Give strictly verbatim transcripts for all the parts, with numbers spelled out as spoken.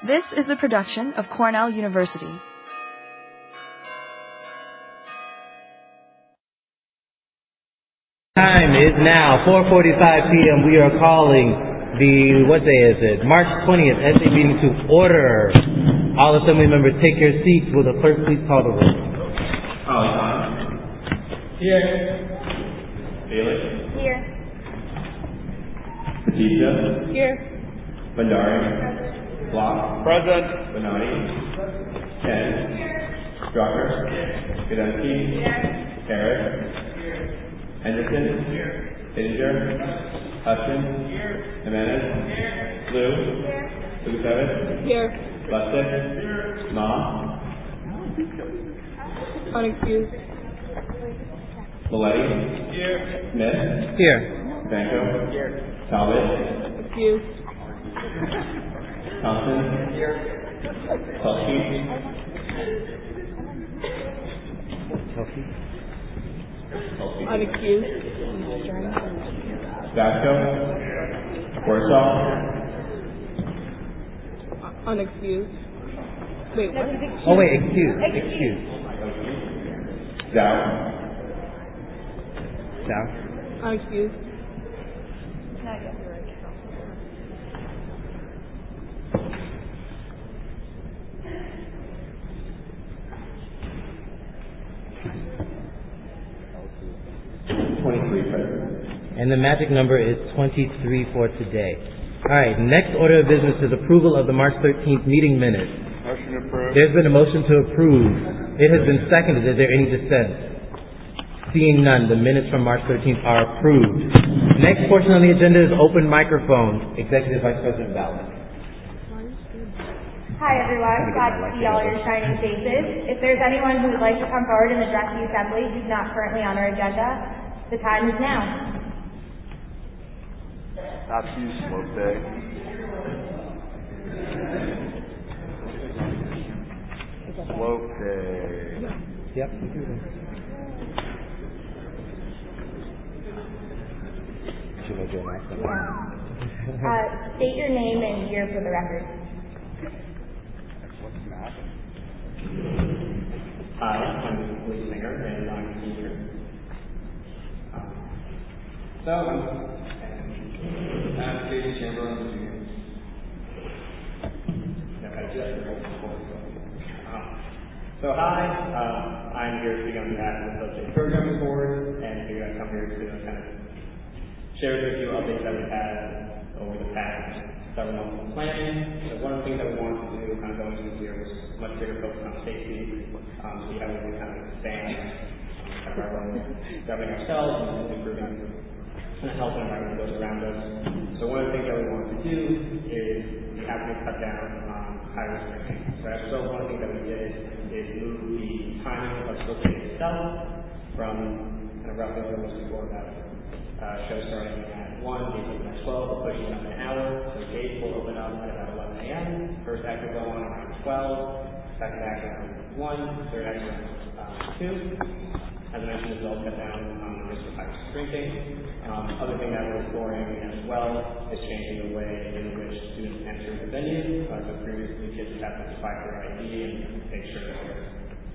This is a production of Cornell University. Time is now four forty-five p.m. We are calling the, what day is it? March twentieth S A meeting to order. All assembly members take your seats. Will the clerk please call the roll? Alexander. Here. Felix. Here. Batista. Here. Bandari. Block. Present. Benatti. Ken. Drucker. Godensky. Harris. Henderson. Dinger. Hudson. Jimenez. Blue. Lukasevich. Here. Lustig. Ma. Unexcused. Maletti. Here. Smith. Here. Franco. Here. Talbot. Excused. Thompson. Here. Tulsi. Tulsi. Unexcused. Vasco. Warsaw. Unexcused. Wait, what? Oh wait, excuse, excuse. Zhao. Down. Unexcused. twenty-three present. And the magic number is twenty-three for today. Alright, next order of business is approval of the March thirteenth meeting minutes. Motion approved. There's been a motion to approve. It has been seconded. Is there any dissent? Seeing none, the minutes from March thirteenth are approved. Next portion on the agenda is open microphone. Executive Vice President Ballard. Hi everyone, glad to see all your shining faces. If there's anyone who would like to come forward and address the assembly who's not currently on our agenda, the time is now. Happy Smoke Day. Smoke Day. Yep. Should I do an accent? Uh, state your name and year for the record. What's that? Hi, I'm Lee Singer, and I'm a senior. Um, so, I'm I'm Casey Chamberlain, junior. No, I just heard before. Um, So, hi, uh, I'm here to speak on behalf of the Associate Programming Board, and figured I'd come here to kind of share with you updates that we've had over the past several months of planning. So one of the things that we wanted to do kind of going into this year was much bigger focus on safety, um, see how we can kind of expand um, kind of our own governing ourselves and improving the health and environment of those around us. So one of the things that we wanted to do is we have to cut down on high risk drinking. So as a result, one of the things that we did is move the timing of Spokane itself from kind of roughly what it was before about uh, show starting at one, gates open at twelve, pushing up an hour. So gates will open up at about eleven a.m. First act will go on around twelve, second act around one, third act around uh, two. As I mentioned, this will cut down on the risk of high risk drinking. Um, other thing that we're exploring as well is changing the way in which students enter the venue. Uh, so previously, kids would have to swipe their I D and make sure that they're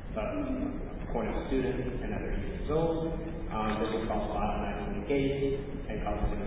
uh, according to students and that they're eighteen years old. Um, this will cause bottlenecks in the gate and cause some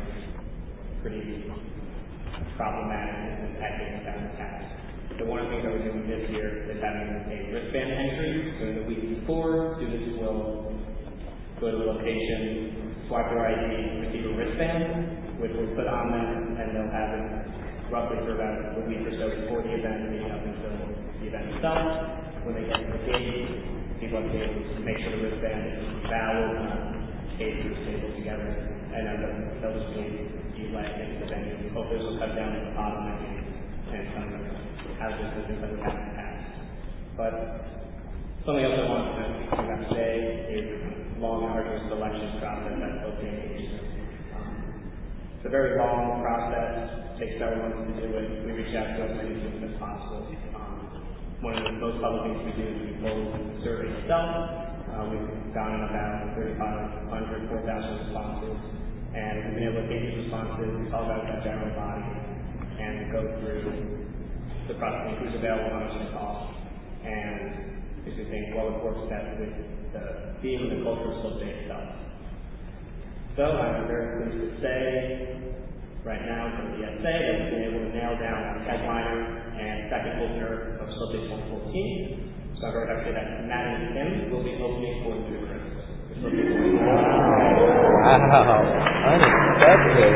pretty problematic and hectic down the path. So one of the things that we're doing this year is having a wristband entry. So in the week before, students will go to the location, swipe their I D, receive a wristband, which we'll put on them, and they'll have it roughly for about a week or so before the event, leading up until the event itself. When they get to the gate, people have to be able to make sure the wristband is valid, not cases stable together, and then they'll, they'll just be, be let into the venue. We hope this will cut down the bottlenecking and some of the hazardous business that we have in the past. But something else I wanted to talk about today is long and arduous selection process at Spokane H. Um, it's a very long process, takes several months to do it. We reach out to as many students as possible. Um, one of the most public things we do is we pull the survey itself. Uh, we've gotten about thirty-five hundred, four thousand responses, and we've been able to take these responses, talk about that general body, and go through the processing who's available, how much it costs, and basically think what would work best with the theme and the culture of Slope Day itself. So I'm very pleased to say right now from the essay that we've been able to nail down our headliner and second opener of Slope Day twenty fourteen. So I'm very happy to say that Matt and Tim will be opening for Ludacris. Wow, unexpected.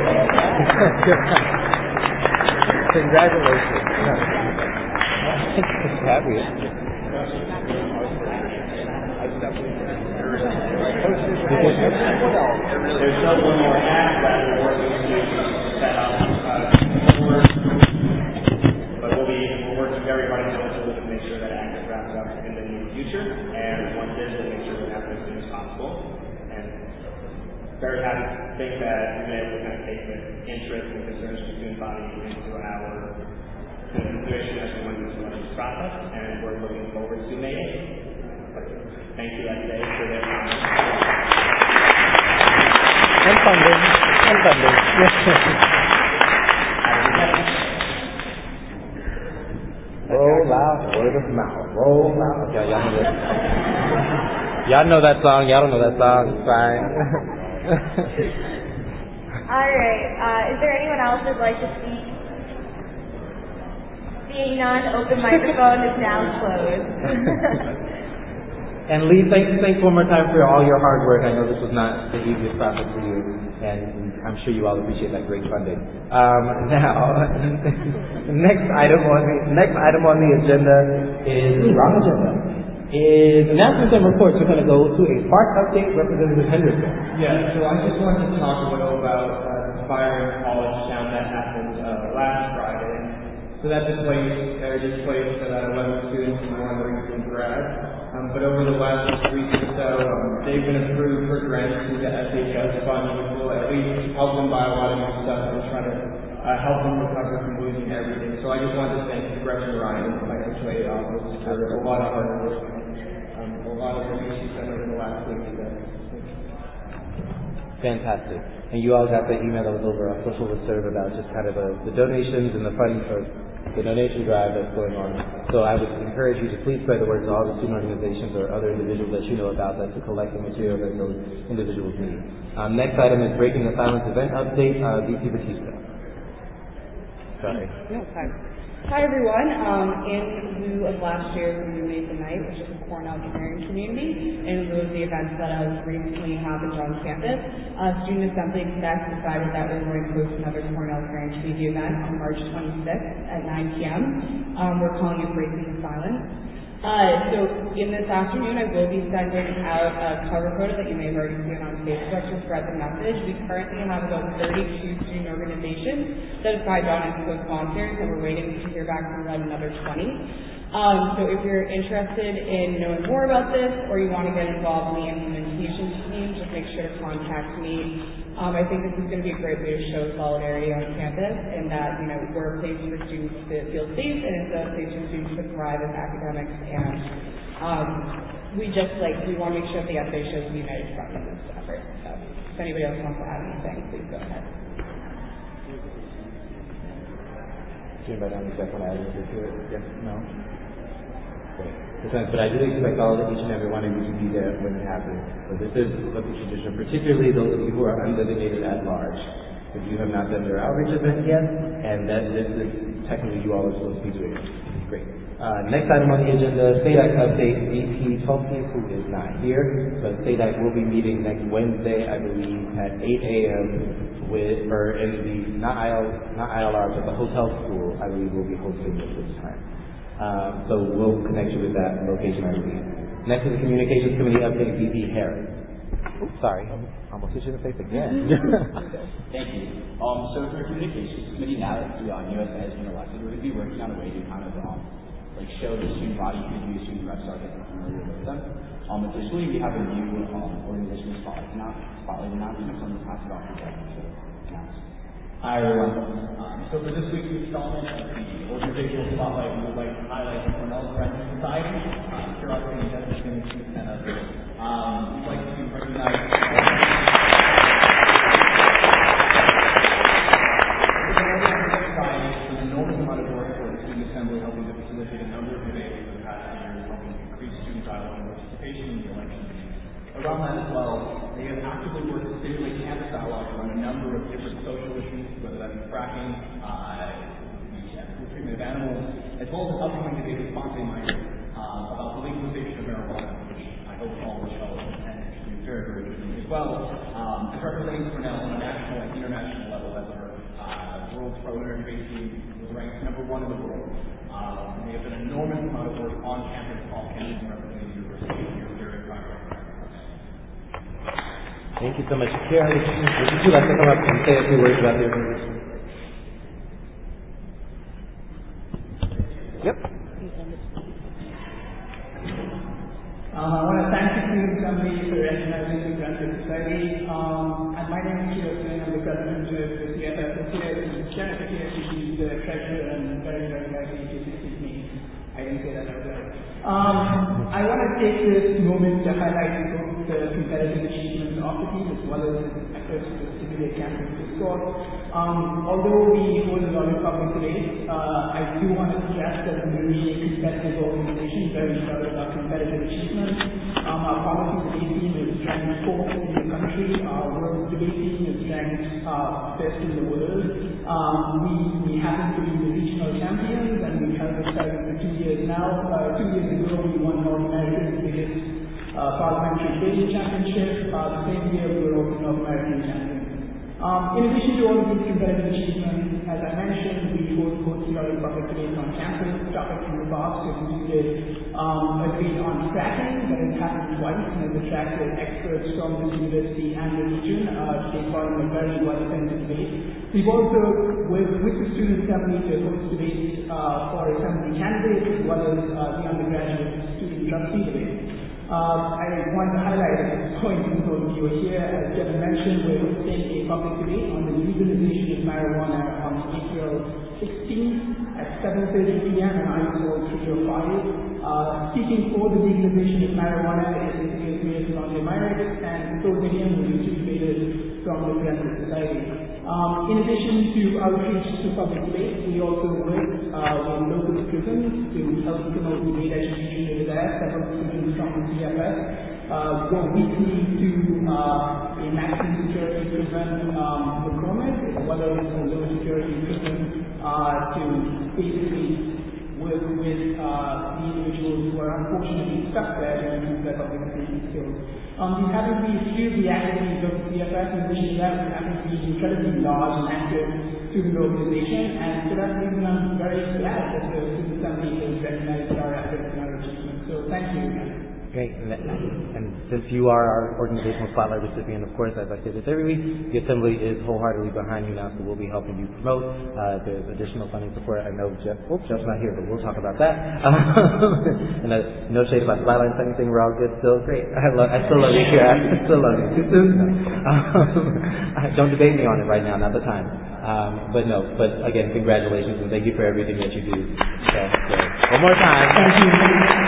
Congratulations. Happy. There's still one more act that we're working to set up uh, forward, but we'll be we're working very hard to make sure that act is wrapped up in the near future, and once it is, we'll make sure it happens as soon as possible. And very happy to think that we've been able to kind of take the interest and concerns from the student body into our consideration as we went through this process, and we're looking forward to May eighth. Thank you, S A, for their comments. And funding. And funding. Roll out, word of mouth. Roll out. Okay, y'all know that. Y'all know that song. Y'all don't know that song. It's fine. All right. Uh, is there anyone else who'd like to speak? Seeing none, open microphone is now closed. And Lee, thanks, thanks one more time for all your hard work. I know this was not the easiest process for you, and I'm sure you all appreciate that great funding. Um, now, next item on the next item on the agenda is wrong agenda. Is announcements and reports. We're going to go to a park update. Representative Henderson. Yeah, so I just wanted to talk a little about uh, the fire in College Town that happened uh, last Friday. So that displaced, or displaced uh, eleven students and one recent grad. Um, but over the last week or so, um, they've been approved for grants through the S H S fund, which will at least help them buy a lot of new stuff and try to uh, help them recover from losing everything. So I just wanted to thank Gretchen Ryan and the financial aid office for a lot of hard work, um, a lot of work she's done over the last week. So. Fantastic. And you all got the email that was over our social listserv about just kind of the, the donations and the funds for the donation drive that's going on. So I would encourage you to please spread the word to all the student organizations or other individuals that you know about that to collect the material that those individuals need. Um, next item is Breaking the Silence event update. Uh, V P Batista. Sorry. No, it's fine. Hi everyone. Um, in lieu of last year's Illuminate the Night, which is a Cornell caring community, in lieu of the events that have recently happened on campus, uh, Student Assembly Exec decided that we're going to host another Cornell caring community event on March twenty-sixth at nine p.m. Um, we're calling it Breaking the Silence. Uh, so in this afternoon, I will be sending out a cover photo that you may have already seen on Facebook to spread the message. We currently have about thirty-two student organizations that have signed on as co-sponsors, and we're waiting to hear back from about another twenty. Um, so if you're interested in knowing more about this, or you want to get involved in the implementation team, just make sure to contact me. Um, I think this is going to be a great way to show solidarity on campus, and that, you know, we're a place for students to feel safe, and it's a place for students to thrive as academics. And um, we just like we want to make sure that the essay shows the united front in this effort. So if anybody else wants to add anything, please go ahead. Do anybody on the deck want to add anything to it? Yes? No? Great. But I do expect all of each and every one of you to be there when it happens. So this is a tradition, particularly those of you who are undesignated at large. If you have not done your outreach event yet, and that this is technically you all are supposed to be doing it. Great. Uh, next item on the agenda, S A D A C update. V P Tulsi, who is not here, but S A D A C will be meeting next Wednesday, I believe, at eight a.m. with, or in the, not I L, not I L R, but the hotel school, I believe, will be hosting this this time. Um, so we'll connect you with that location, I believe. Next is the Communications Committee update, V P Harris. Oops, sorry, almost hit you in the face again. Thank you. Um, so for the Communications Committee, now that the uh, new S A has been elected, we're going to be working on a way to kind of um, like show the student body who do student reps are getting familiar with them. Um, additionally, we have a new um, organization spotlight spotlight announcement, so I'm going to pass it off to Jeff to announce. Hi everyone. Um, so for this week's installment of the organizational spotlight, we would like to highlight the Cornell Friends Society. Um, throughout the agenda, is going to be sent up there. Um, we'd like to recognize the enormous amount of work for the Student Assembly helping around that as well, they have actively worked to stimulate campus dialogue around a number of different social issues, whether that be fracking, uh, the treatment of animals, as well as upcoming debate with Fonte Minor uh, about the legalization of marijuana, which I hope all will show and actually very, very interesting as well. Um, as representing Cornell on a national and international level as our uh, World Pro-Energy Debate team was ranked number one in the world. Um, they have done an enormous amount of work on campus, off campus, and representing the university. We are very proud of them. Thank you so much. Kiara, would you, would you like to come up and say a few words about the organization? Yep. Um, I want to thank the Student Assembly for recognizing the Graduate Society. Um, and my name is Kiara Singh. I'm the president of the C F S. Janet Kiara, she's the treasurer and very, very happy to assist me. I didn't say that out loud. Um, I want to take this moment to highlight both the competitive achievements of the team as well as efforts to stimulate campus discourse. Um, although we hold a lot of public debates, uh, I do want to stress that we're really a competitive organization, very proud of our competitive achievements. Um, our policy debate team is ranked fourth in the country. Our world debate team is ranked uh, best in the world. Um, we, we happen to be the regional champions, and we've held this title for two years now. Uh, two years ago, we won North America's biggest uh, parliamentary debating championship. Uh, the same year, we were also North American champions. Um, in addition to all of these competitive achievements, as I mentioned, we hold both periodic public debates on campus. Topics in the past included um, a debate on fracking that has happened twice and has attracted experts from the university and the region uh, to take part in a very well-attended debate. We've also worked with the Student Assembly to host debates uh, for assembly candidates as well as uh, the undergraduate student trustee debate. Uh, I want to highlight at this point, since all of you are here, as Kevin mentioned, we're hosting a public debate on the legalization of marijuana on April sixteenth at seven thirty p.m. in I S Hall three oh five. Uh, speaking for the legalization of marijuana is Adrian Fonte Minor and Phil William, who are two debaters from the Graduate Society. Um, in addition to outreach to public debate, we also work uh, with local prisons to help promote debate education over there. Several students from the C F S uh, go weekly to uh, a maximum security prison, um, McCormick, as well as a low security prison uh, to basically work with uh, the individuals who are unfortunately stuck there to improve their public speaking skills. Um, these happen to be a few of the activities of the C F S, in addition to that, we happen to be an incredibly large and active student organization, and for that reason I'm very glad that the Student Assembly has recognized our efforts and our achievements. So thank you again. Great. And, and since you are our organizational spotlight recipient, of course, as I say this every week, the Assembly is wholeheartedly behind you now, so we'll be helping you promote. Uh, there's additional funding support. I know Jeff, oh, Jeff's not here, but we'll talk about that. and uh, no shade about spotlight or anything. We're all good still. Great. I, love, I still love you, Kira. I still love you. Too soon? No. Um, don't debate me on it right now, not the time. Um, but no, but again, congratulations and thank you for everything that you do. So, so one more time. Thank you.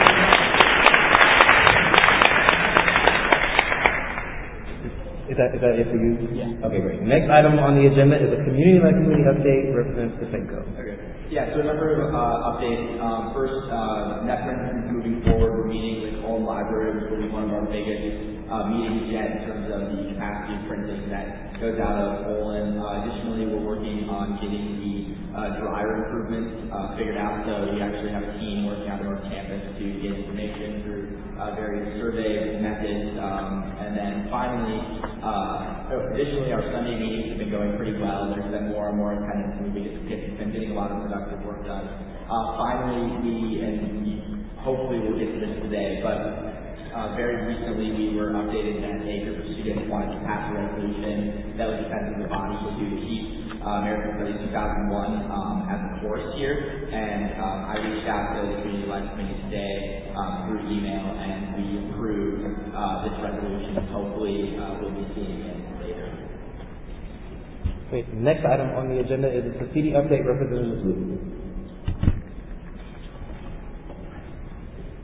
Is that, is that it for you? Yeah. Okay, great. Next item on the agenda is a community activity update. Representative Defenko. Okay. Yeah, so a number of uh, updates. Um, first, uh, NetPrint is moving forward. We're meeting with Ulm Library, which will be one of our biggest uh, meetings yet in terms of the capacity of printing that goes out of Olin. Uh, additionally, we're working on getting the uh, dryer improvements uh, figured out. So we actually have a team working out of our campus to get information through uh, various survey methods. Um, and then finally, uh, additionally, our Sunday meetings have been going pretty well. There's been more and more attendance, and we've been getting a lot of productive work done. Uh, finally, we, and we hopefully we'll get to this today, but uh, very recently we were updated that a group of students wanted to pass a resolution that was defensive of the body to keep uh, American Studies two thousand one um, as a course here, and um, I reached out to the Community Life Committee today um, through email, and we approved uh, this resolution. Hopefully, uh, we'll be seeing it later. Great. Next item on the agenda is the C D update. Representative Wu.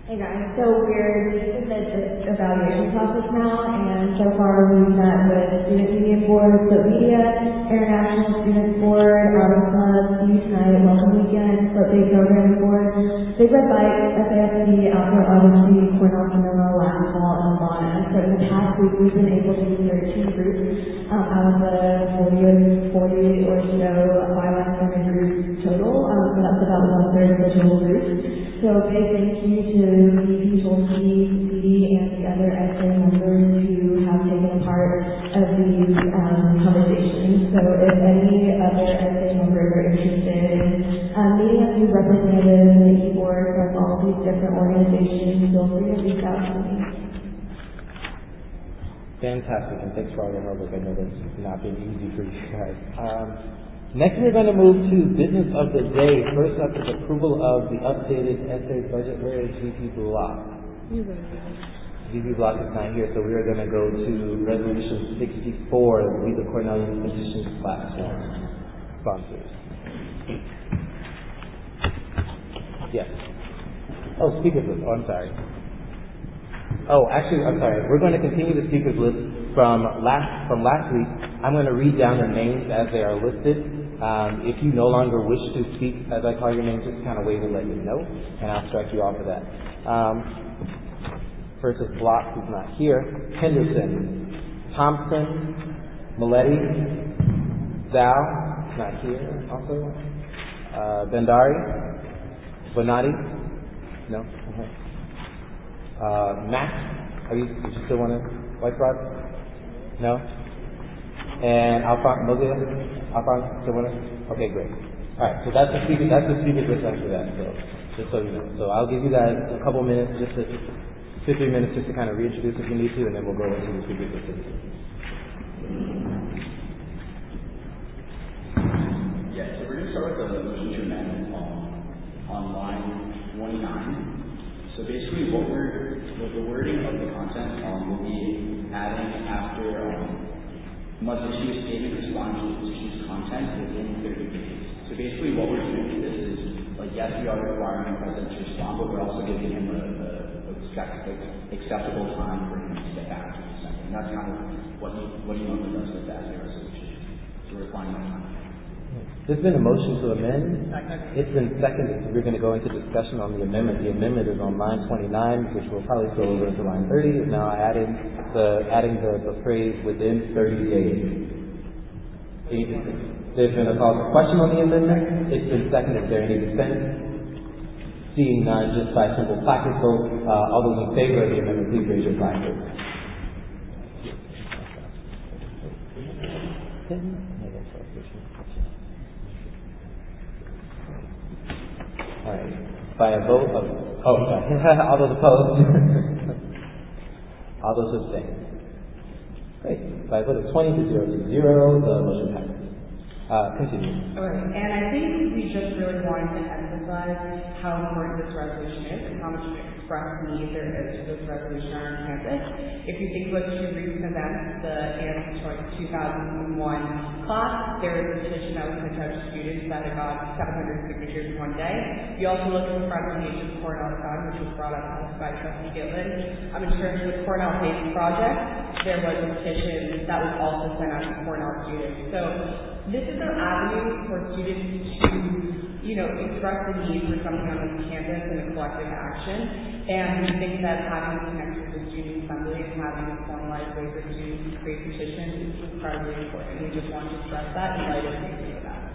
Hey guys, so we're deep in the evaluation process now, and so far we've met with Student Union Board, Flip Media, International Students Board, Outer Club, See You Tonight, Welcome Weekend, Flip Day Programming Board, Big Red Bike, S A F C, Outdoor Odyssey, Cornell Sonoma, Latin Hall, and Lana. So in the past week we've been able to do thirteen groups um, out of the forty, forty or so bylaw center groups total, um, so that's about one third of the total group. So big thank you to V P, Tolkien, C D, and the other S A members who have taken a part of these um, conversations. So if any other S A members are interested in um, meeting a few representatives in the e-board from all these different organizations, feel free to reach out to me. Fantastic, and thanks for all your hard work. I know that's not been easy for you guys. Um, next, we're going to move to business of the day. First up is approval of the updated S A budget. Where is V P Block? V P Block is not here, so we are going to go to Resolution sixty-four, the Legal Cornell Petitions Platform sponsors. Yes. Oh, speakers list. Oh, I'm sorry. Oh, actually, I'm sorry. We're going to continue the speakers list from last from last week. I'm going to read down the names as they are listed. Um, if you no longer wish to speak as I call your name, just kind of wave and let me know, and I'll strike you off of that. Um, first is Block, who's not here. Henderson, Thompson, Maletti, Zhao, not here also. Uh, Bendari, Bonatti, no. Okay. Uh, Max, are you, do you still want to, White Rod? No? And Alphonse, Mozilla? Alphonse, still want to? Okay, great. Alright, so that's the speaker, that's the speaker list after that, so, just so you know. So I'll give you guys a couple minutes, just to, two, three minutes just to kind of reintroduce if you need to, and then we'll go into the speaker list. Yeah, so we're going to start with the motion to amend um, on line twenty-nine. So basically what we're, what the wording of the content um, will be adding after um, must issue a statement responding to the petition's content within thirty days. So basically what we're doing with this is, like, yes, we are requiring the president to respond, but we're also giving him a, a, a acceptable time for him to get back to the Senate. And that's kind of what he, what he normally does with the S A resolution. So we're applying that time. There's been a motion to amend. It's been seconded, so we're going to go into discussion on the amendment. The amendment is on line twenty-nine, which will probably go over to line thirty. Is now adding the adding the, the phrase within thirty days. There's been a call for question on the amendment. It's been seconded. Is there any dissent? Seeing none, just by simple placard vote, uh, all those in favor of the amendment, please raise your placard. All right. By a vote of, oh, sorry. All those opposed? All those abstain? Great. By a vote of twenty to zero to zero, the motion passes. Uh, continue. Okay, and I think we just really wanted to emphasize how important this resolution is and how much of an express need there is for this resolution on our campus. If you think about two recent events, the Annex Choice two thousand one class, there was a petition that was sent out to students that had got seven hundred signatures in one day. You also look at the front page of the Cornell Sun, which was brought up by Trustee Gitlin. Um, in terms of the Cornell Base Project, there was a petition that was also sent out to Cornell students. So this is an avenue for students to, you know, express the need for something on this campus and a collective action. And we think that having connected with the student assembly and having a formalized way for students to create petitions is incredibly important. We just want to stress that in light of the of that.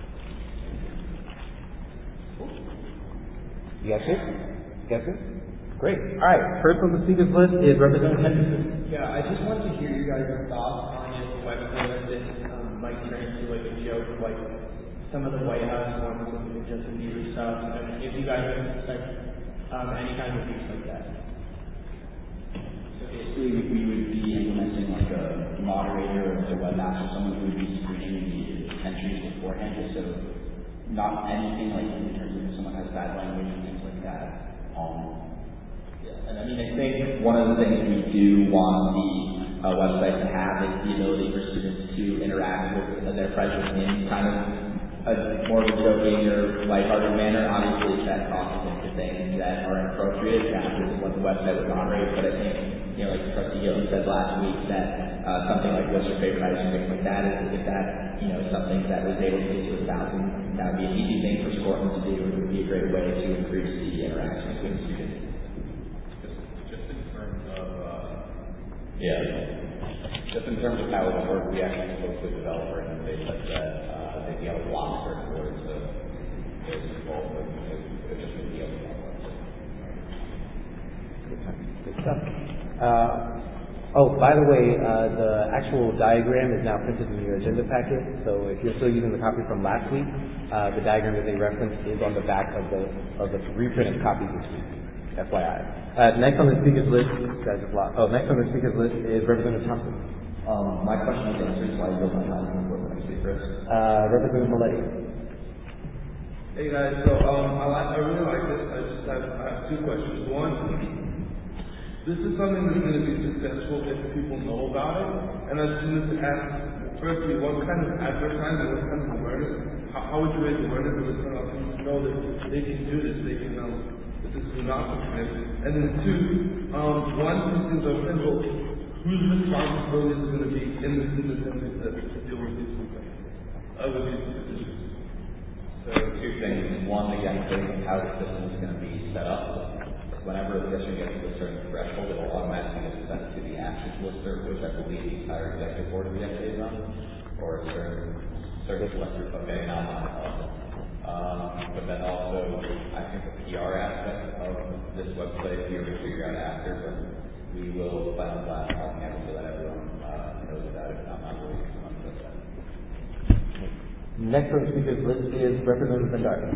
You guys it? You guys it? Great. All right. First on the speakers list is Representative Henderson. Yeah, I just wanted to hear you guys' thoughts on if the website this um, might turn into like a joke, like some of the White House ones with the Justin Bieber stuff, and if you guys expect um, any kind of abuse like that. So basically, we, we would be implementing like a moderator or a webmaster, someone who would be screening the entries beforehand, just so not anything like in terms of if someone has bad language and things like that. Um, And I mean, I think one of the things we do want the uh, website to have is the ability for students to interact with their freshmen in kind of a more of a joking or lighthearted manner. Obviously, that crosses into things that are inappropriate after what the website was moderated, but I think, you know, like Trustee Gillen said last week, that uh, something like what's your favorite ice cream, like that, is if that, you know, something that was able to get to a thousand, that would be an easy thing for Scorpion to do. It would be a great way to increase the interaction between the students. Just, just in terms of, uh, yeah, just in terms of how it would work, we actually spoke to a developer and they said that uh, they'd be able to block certain words of those involved, but it would just be able to Good stuff. Uh, oh, by the way, uh, the actual diagram is now printed in your agenda packet. So if you're still using the copy from last week, uh, the diagram that they referenced is on the back of the of the reprinted copy this week. F Y I. Uh, next on the speakers list, guys have lost. Oh, next on the speakers list is Representative Thompson. Um, my question is answered, so I yield my time for the next speaker. Uh, Representative Maletti. Hey guys, so um, I, like, I really like this. I just have, I have two questions. One, this is something that's going to be successful if people know about it. And I just wanted to ask, firstly, what kind of advertising, what kind of awareness, how, how would you raise awareness of this kind of people to know that they can do this, they can, um, that this is not something. And then two, um, one, these things are simple. Whose responsibility is going to be in the student assembly to, to deal with these two things? Uh, with these issues? So two things. One, again, based on how the system is going to be set up. Whenever the district gets to a certain threshold, it will automatically get sent to the actions lister, which I believe the entire executive board of the F A A is on, or a certain certain selector. Okay, now I'm on. Um, but then also, I think the P R aspect of this website, we will figure out after, but we will plan on that on campus so that everyone uh, knows about it. I'm not really on the website. Next on the speakers list is Representative Bhandari.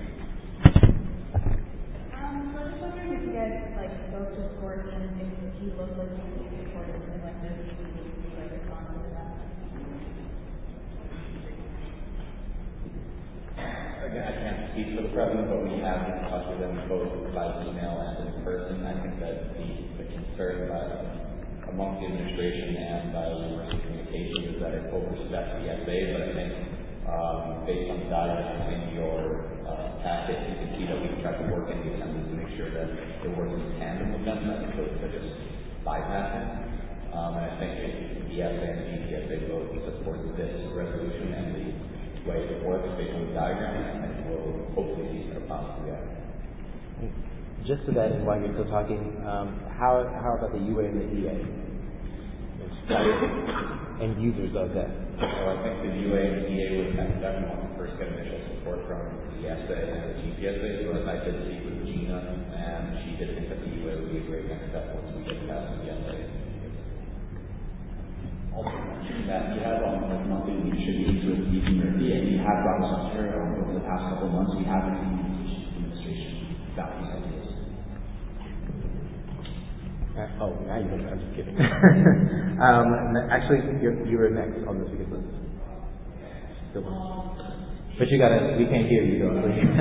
Again, I can't speak for the president, but we have been in touch with him both by email and in person. I think that the, the concern by, among the administration and by university communication is that it oversteps the F A A, but I think um, based on the diagram in your uh, packet, you can see that we try to work in the assembly to make sure that it works in tandem with them as opposed to just bypassing. Um, and I think if the F A A and the D S A both support this resolution and the way it works based on the diagram, and we'll hopefully see some positive reaction. Just to that, and while you're still talking, um, how how about the U A and the D A? And users of that? So I think the U A and the D A would have definitely want to first get initial support from the S A and the G P S A, so I did speak with Gina, and she did think that the U A would be a great next step once we get past the S A. Also mentioned that you have um, like monthly leadership meetings with D P and D A, and you have brought this up here um, over the past couple of months. We have been communication administration about these ideas. Uh, oh, now you know. I'm just kidding. um, actually, you're, you were next on the speaker list. Still. But you gotta. We can't hear you though. So you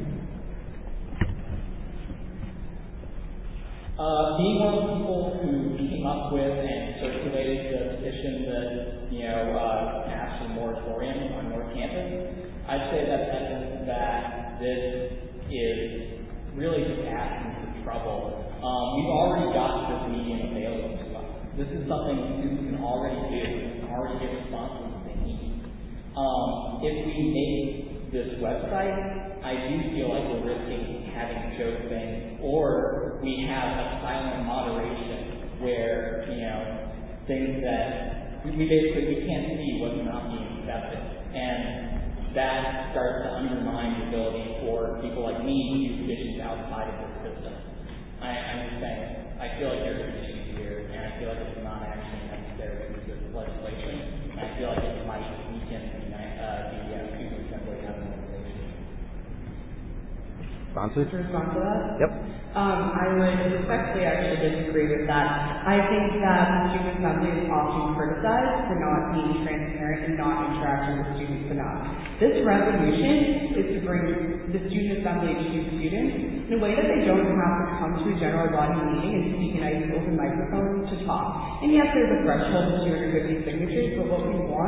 Uh, being one of the people who came up with and circulated the petition that, you know, uh, passed a moratorium on North Campus, I'd say that that, that this is really just asking for trouble. Um, we've already got this medium available to us. This is something students can already do, and already get responses that they need. Um, if we make this website, I do feel like we're risking having joke things, or we have a silent moderation where, you know, things that we basically we can't see what's not being accepted, and that starts to undermine the ability for people like me to use petitions outside of the system. I, I'm just saying, I feel like there's an issue here, and I feel like it's not actually necessary to use this legislation, and I feel like it might weaken the, uh, the uh, student assembly as an organization. Sponsors? To respond to that? Yep. Um, I would respectfully actually disagree with that. I think that the student assembly is often criticized for not being transparent and not interacting with students enough. This resolution is to bring the student assembly to students in a way that they don't have to come to a general body meeting and speak in nice open microphones to talk. And yes, there's a threshold of two hundred fifty signatures, but what we want is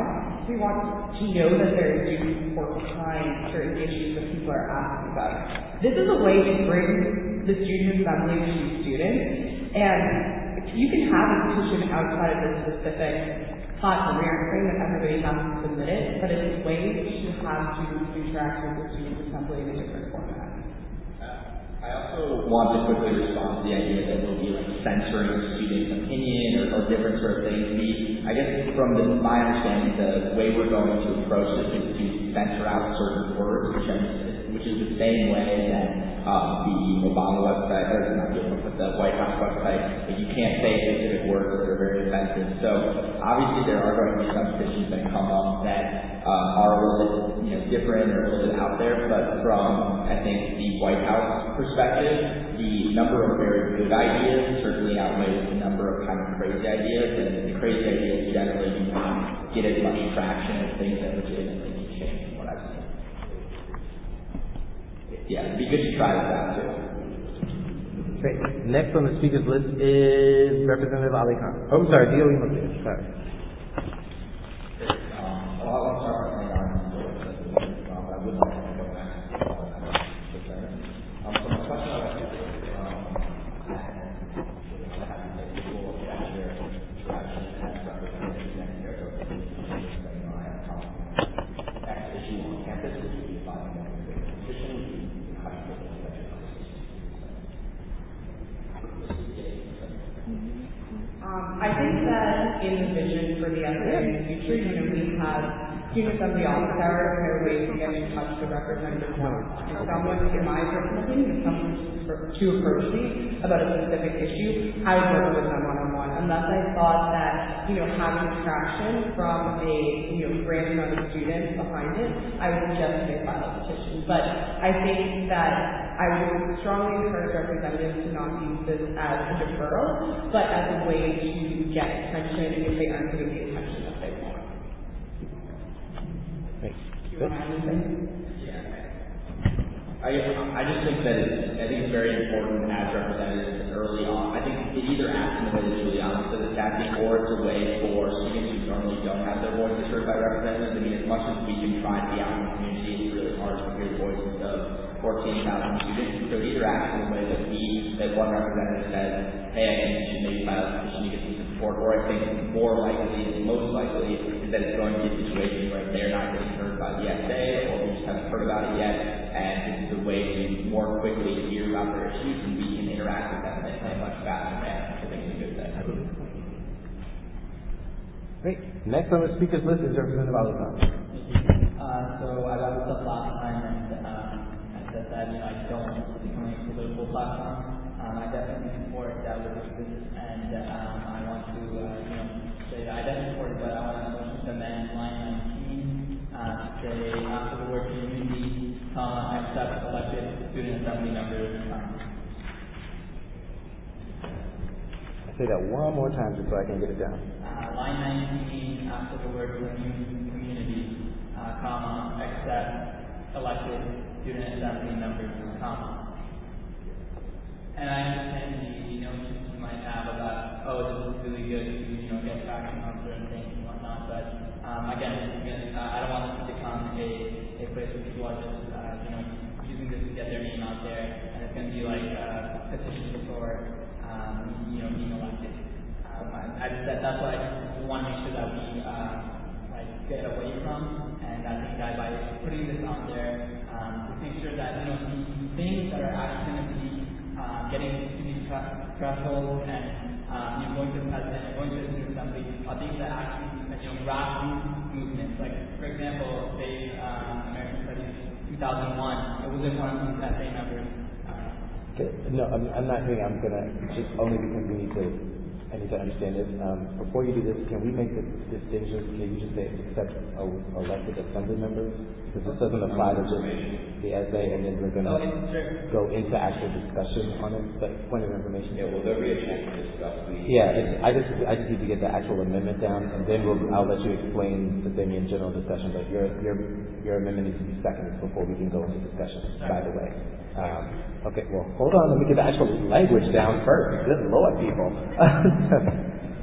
we want to know that there is student support behind certain issues that people are asking about. This is a way to bring the student assembly to students, and you can have a petition outside of this specific platform. We aren't saying that everybody has to submit it, but it's ways to have students interact with the student assembly in a different format. I also want to quickly respond to the idea that we'll be like censoring student opinion or, or different sort of things. We, I guess from the, my understanding, the way we're going to approach this is to censor out certain words, which is, which is the same way that um, the Obama website, or not the Obama, but the White House website, that you can't say specific words that are very offensive. So obviously there are going to be some petitions that come up that um, are a little bit, you know, different or a little bit out there, but from, I think, the White House perspective, the number of very good ideas certainly outweighs the number of kind of crazy ideas, and the crazy ideas generally do not get as much traction as things that legitimately need change from what I've seen. Yeah, it'd be good to try this out too. Great. Next on the speakers list is Representative Ali Khan. Oh, I'm sorry, D O E Muslim. Sorry. Um, well, I'll start by saying um, I would like to go back to the concern. Um, so my question I would have is, um, I have to say people that share interaction as representatives and characteristics that I have a X issue on campus, which would be filing a petition. How do you feel about that? Um, I think that in the vision for the S A in the future, you know, we have student assembly office hours, there are ways to get in touch with representatives one-on-one. If someone, in my personal opinion, if someone to approach me about a specific issue, I would work with them one-on-one. Unless I thought that, you know, having traction from a, you know, great amount of students behind it, I would just say file a petition. But I think that I would strongly encourage representatives to not use this as a deferral, but as a way to get attention if they aren't getting the attention that they want. Thanks. Do you want to add anything? I, I just think that it's, I think it's very important as representatives early on. I think it either acts in the way that Juliana said it's acting, or it's a way for students who normally don't have their voices heard by representatives. I mean, as much as we can try to be out in the community, it's really hard to hear the voices of fourteen thousand students. So it either acts in the way that we, that one representative says, hey, I think you should maybe file a petition to get some support, or I think more likely, most likely, is that it's going to be a situation where they're not getting heard by the S A, or we just haven't heard about it yet, and this is a way to more quickly hear about their issues, and we can interact with them in a much faster manner, which I think is a good thing. Great. Next on the speakers list is Representative Ali Khan. Uh, so I got this up last time, and um, I said that, you know, I don't want to become a political platform. Um, I definitely support that with this, and um, I want to, uh, you know, say that I definitely support it, but I want to motion to amend line nineteen, uh, say after the word community, comma, accept elected student assembly members. Um, Say that one more time just so I can get it down. Uh, line nineteen, after the word community, uh, comma, accept elected student assembly members, comma. And I understand the notions you might have about, oh, this is really good to, you know, get traction on certain things and whatnot, but um, again, again uh, I don't want this to become a, a place where people are just, uh, you know, using this to get their name out there, and it's going to be like uh, petitions for, um, you know, being elected. Um, I, I, that, that's what I want to make sure that we uh, like get away from, and I think that by putting this on there, um, to make sure that, you know, the things that are actually going to be uh, getting to these thresholds and um, you know, going to the president and going to the student assembly are things that actually, you know, grassroots movements. Like, for example, say um, American Studies two thousand one, it wasn't one of these S A members. Uh, okay. No, I'm, I'm not saying I'm gonna, just only because we need to, I need to understand this. Um, before you do this, can we make the distinction? Can you just say accept elected assembly members? Because this doesn't apply to just the S A, and then we're gonna go into actual discussion on it. But point of information. Yeah, will there be a chance to discuss the? Yeah, it's, I just I just need to get the actual amendment down, and then we'll I'll let you explain the thing in general discussion. But your your your amendment needs to be seconded before we can go into discussion. By the way. Um, okay, well, hold on. Let me get the actual language down first. Good Lord, people.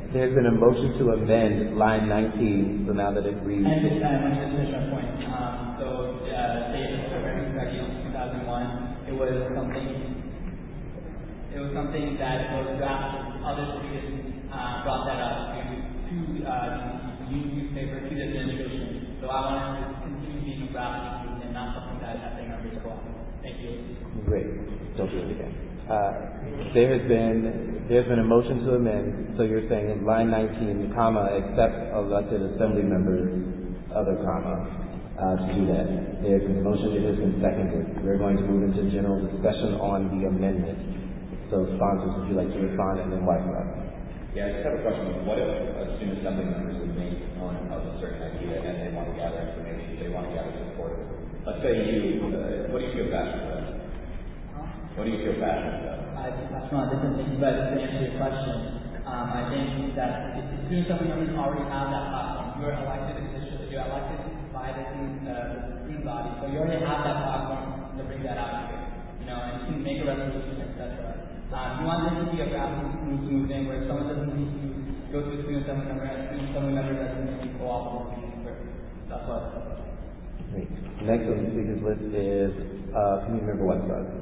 There's been a motion to amend line nineteen, so now that it reads. And just, uh, let me just finish my point. Um, so, uh, state of programming study in two thousand one, it was something, it was something that was drafted, other students, uh, brought that up to, to, uh, the newspaper, to the administration. So I want to continue being a draft and not something that I think members go on. Thank you. Great. Don't do it again. Uh, there has been there's been a motion to amend. So you're saying in line nineteen, comma, except elected assembly members, other comma, uh, to do that. There's been a motion. It has been seconded. We're going to move into general discussion on the amendment. So sponsors, would you like to respond, and then White Rock? Yeah, I just have a question. What if a student assembly members would make known of a certain idea and they want to gather information, they want to gather support? Let's say you, uh, what do you feel passionate about? What do you feel passionate about? I, that's not different things, but to answer your question, um, I think that if the student assembly members already have that platform, you're elected officially, you're elected by the student, uh, the student body, so you already have that platform to bring that out here, you know, and you can make a resolution, et cetera. Um, you want this to be a grassroots smooth thing where someone doesn't need to go to a student assembly member and a student assembly member doesn't need to go off on the meeting first. That's what. Great. Next on the speakers list is uh, community member Westbrook.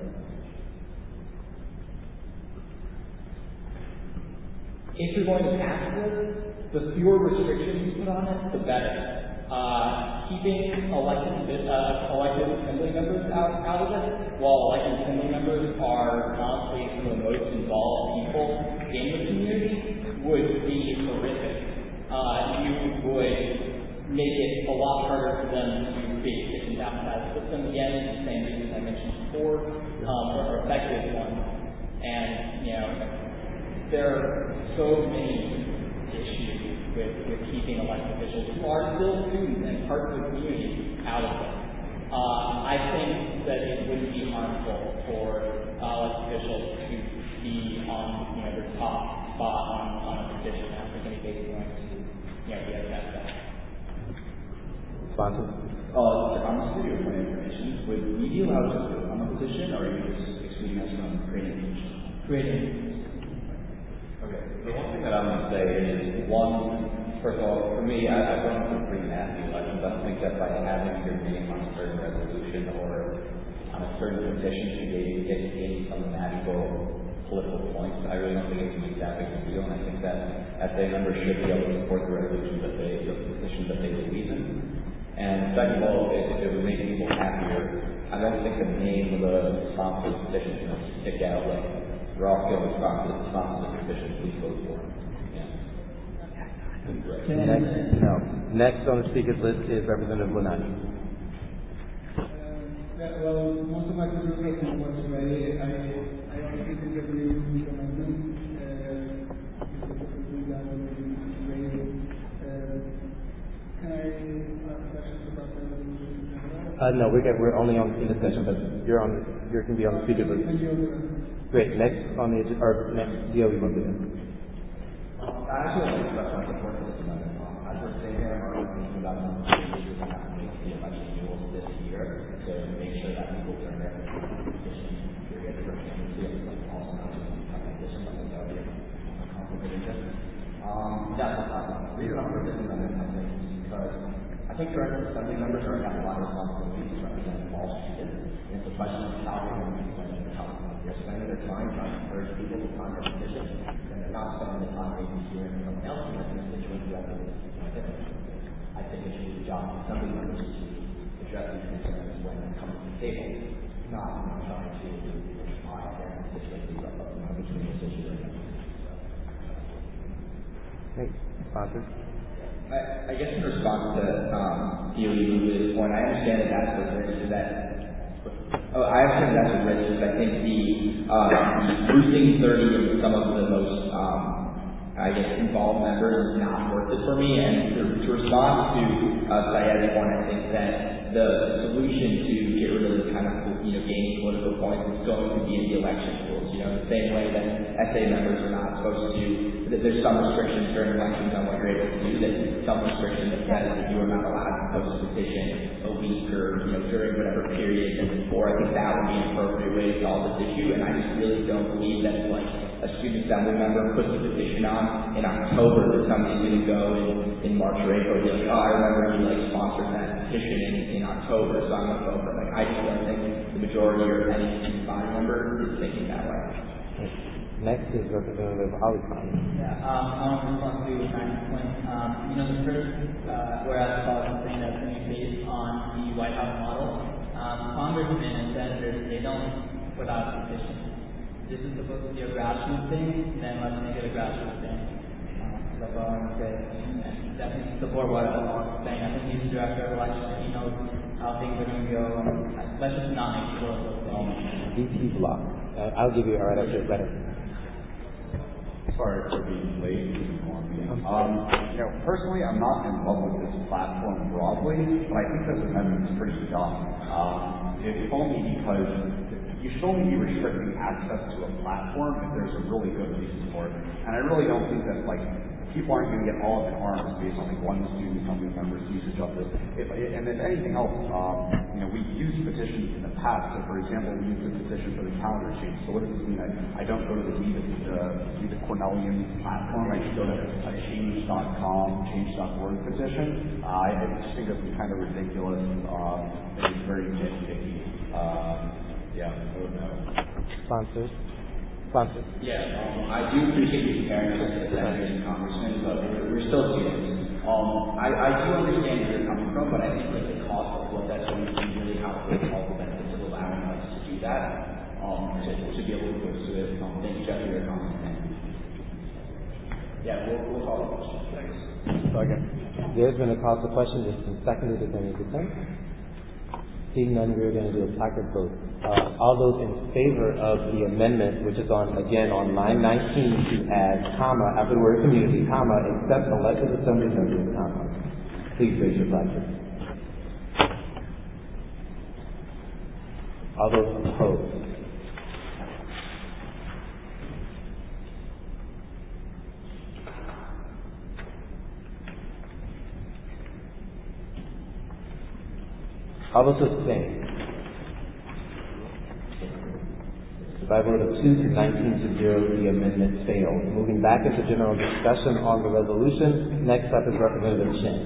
If you're going to pass this, the fewer restrictions you put on it, the better. Uh, keeping elected uh, elected assembly members out, out of it, while elected assembly members are honestly some of the most involved people in the community, would be horrific. Uh, you would make it a lot harder for them to create efficient outside system. Again, the same reasons I mentioned before, um, or effective ones. And, you know, there are so many issues with, with keeping elected officials who are still students and part of the community out of it. Uh, I think that it wouldn't be harmful for uh, elected officials to be on, you know, their top spot on, on a petition. I don't think anybody's going to, you know, be upset about that. Sponsor? Uh, on the studio point information, would we be allowed to vote on the position, or are you just excluding us from creating a position? Creating. Okay. The one thing that I'm going to say is, one, first of all, for me, I, I've run some pretty nasty elections. I don't think that by having your name on a certain resolution or on a certain petition should maybe get in some magical political points. I really don't think it can be that big a deal, and I think that S A members should be able to support the resolutions that they, the positions that they believe in. And second of all, if it would make people happier, I don't think the name of the sponsor of the petition is going to stick out like we're all feeling sponsors of the petition, please vote for it. Yeah. Next, no. Next on the speakers list is Representative Bonani. Uh, yeah, well, most of my presentation was already, I, I honestly think that we will be amendment. Can I ask questions about the resolution? Uh, no, we're, we're only on in discussion, but you're on, you can be on the speaker list. Great. Next on the agenda, or next, D O E Monday. I actually want to express my support for this amendment. Um, as we're sitting here, I'm already thinking about some changes we're going to have to make to the election rules this year to make sure that people turn their petition period for candidacy and like also not just one competition, but it's already a competition. Um, that's the problem. The reason I'm for this amendment, I think, is because I think the assembly members are going to have a lot of responsibilities to represent all students. And it's a question of how we're going to be spending the time. They're spending their time trying to encourage people to sign their petition, and they're not spending the time maybe hearing someone else in their constituency that is different. I think it should be the job of assembly members to address these concerns when they come to the table, not you know, trying to imply their constituency up you know, between this issue and Great. Sponsor? I, I guess in response to um, D O E Louis' point, I understand that that's the risk that Oh, I understand that's a risk. I think the uh, boosting thirty of some of the most, um, I guess, involved members is not worth it for me. And to, to respond to uh, Syed's point, I think that the solution to get rid of this kind of, you know, gaining political points is going to be in the election rules. You know, the same way that S A members are not supposed to, that there's some restrictions during elections on what you're able to do, that some restriction that says that you are not allowed to post a petition a week or, you know, during whatever period and before. I think that would be an appropriate way to solve this issue, and I just really don't believe that it's like a student assembly member puts a petition on in October that somebody's going to go in, in March or April and be like, oh, I remember you like sponsored that petition in, in October, so I'm going to vote for it. Like, I just don't think the majority or any student body member is thinking that way. Next is Representative Ali Khan. Yeah, um, I want to respond to Ryan's point. Um, you know, the first uh, whereas clause is saying that's going to be based on the White House model. Um, congressmen and senators, they don't put out petitions. This is supposed to be a grassroots thing, then let's make it a grassroots thing. Um, so that's all I want to say. And definitely support what Alon is saying. I think he's the director of elections. He knows how things are going to go. And let's just not make sure of those things. D T block. Uh, I'll give you a right after better. Sorry for being late. Um, you know, personally, I'm not in love with this platform broadly, but I think this amendment is pretty dumb. Um, if only because you should only be restricting access to a platform if there's a really good reason for it. And I really don't think that, like, people aren't going to get all up in arms based on like one student assembly member's usage of this. If, and if anything else, um, you know, we've used petitions in the past. So, for example, we used a petition for the calendar change. So, what does this mean? I, I don't go to the We the, uh, We the Cornellian platform. I just go to a change dot com, change dot org petition. Uh, I, I just think that's kind of ridiculous. Um, it's very nitpicky. Um, yeah, so no. Sponsors. Sponsors. Yeah, um, I do appreciate you comparing us to senators and congressmen, but we're, we're still students. Um, I, I do understand where you're coming from, but I think like the cost of what that's going to be really outweighs all the benefits of allowing us to do that. Um, to, to be able to pursue it. Um, thank you, Jeff, for your comment. Yeah, we'll, we'll call the question. Thanks. Second. There's been a call for question. It's been seconded. Is there any dissent? Seeing none, we're going to do a placard vote. Uh, all those in favor of the amendment, which is on, again, on line nineteen, to add, comma, after the word community, comma, except elected assembly members, comma. Please raise your placard. All those opposed? All those abstain? By a vote of two to nineteen to zero, the amendment fails. Moving back into general discussion on the resolution, next up is Representative Chen.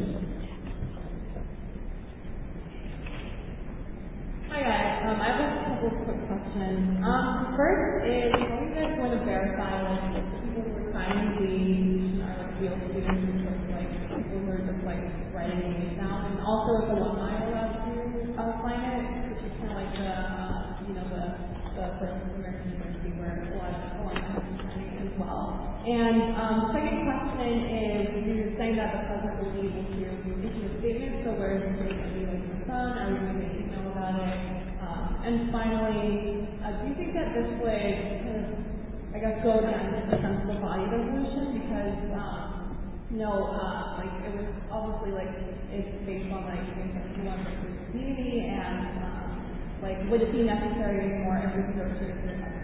Hi guys, um, I have a couple of quick questions. Um, first is, how are you guys going to verify like the people who are signing these are like real students or like people who are just like writing these down, and also if alumni are allowed to uh, sign it, which is kind of like the uh, you know the the person from American University where a lot of alumni are signing as well. And um, the second question is, you're saying that the president will be able to issue a statement, so where is the statement going to be like the sun? Are we going to get email about it? Um, and finally, uh, do you think that this would kind of, I guess, go against the sense of the body resolution? Because, um, you know, uh, like, it was obviously, like, it's based on, like, things that you want to the community, and, um, like, would it be necessary anymore if we go to the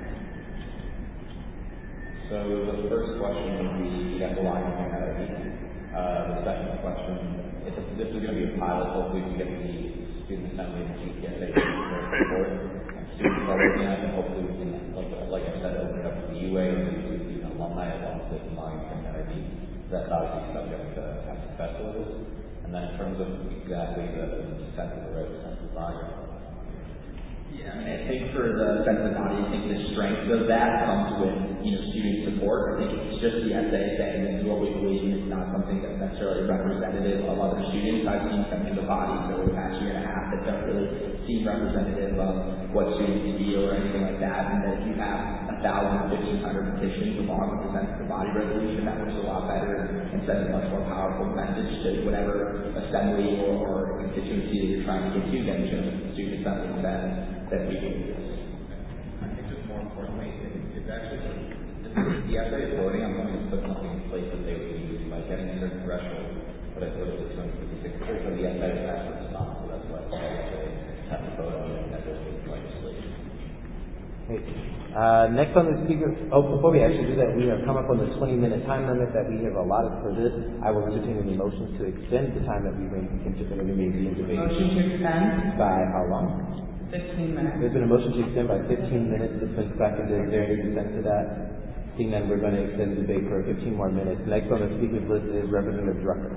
So the first question would be, yes, a lot of things out of it. Uh, the second question, if this is going to be a pilot, hopefully we can get the student assembly and G T S A support and students are looking at, and hopefully we can, like, like I said, open it up to the U A and the alumni as well as the volume from N I D. That's obviously subject to how successful it is. And then in terms of exactly the sense of the right sense of body. Yeah, I mean, I think for the sense of body, I think the strength of that comes with, you know, student support. I think it's just the S A saying this is what we believe, and it's not something that's necessarily representative of other students. I've seen some of the bodies over the past year and a half that don't really seem representative of what students feel or anything like that. And that if you have a thousand, fifteen hundred petitions along with the sense of the body resolution, that works a lot better and sends a much more powerful message to whatever assembly or, or constituency that you're trying to get to than just student assembly that, that we do. I think just more importantly, it's actually, the S A is voting, I'm going to put something in place that they would use by getting a certain threshold, but I thought it was two hundred fifty-six, so the S A is actually not, so that's why the S A have to vote on it as a legislation. Great. Uh, next on the speaker, oh, before we actually do that, we have come up on the twenty minute time limit that we have allotted for this. I will entertain any motions to extend the time that we may be considering we may be in debate. Motion to extend? By how long? Fifteen minutes. There's been a motion to extend by fifteen minutes. It's been seconded. Is there any dissent to that? Seeing none, we're going to extend the debate for fifteen more minutes. Next on the speakers list is Representative Drucker.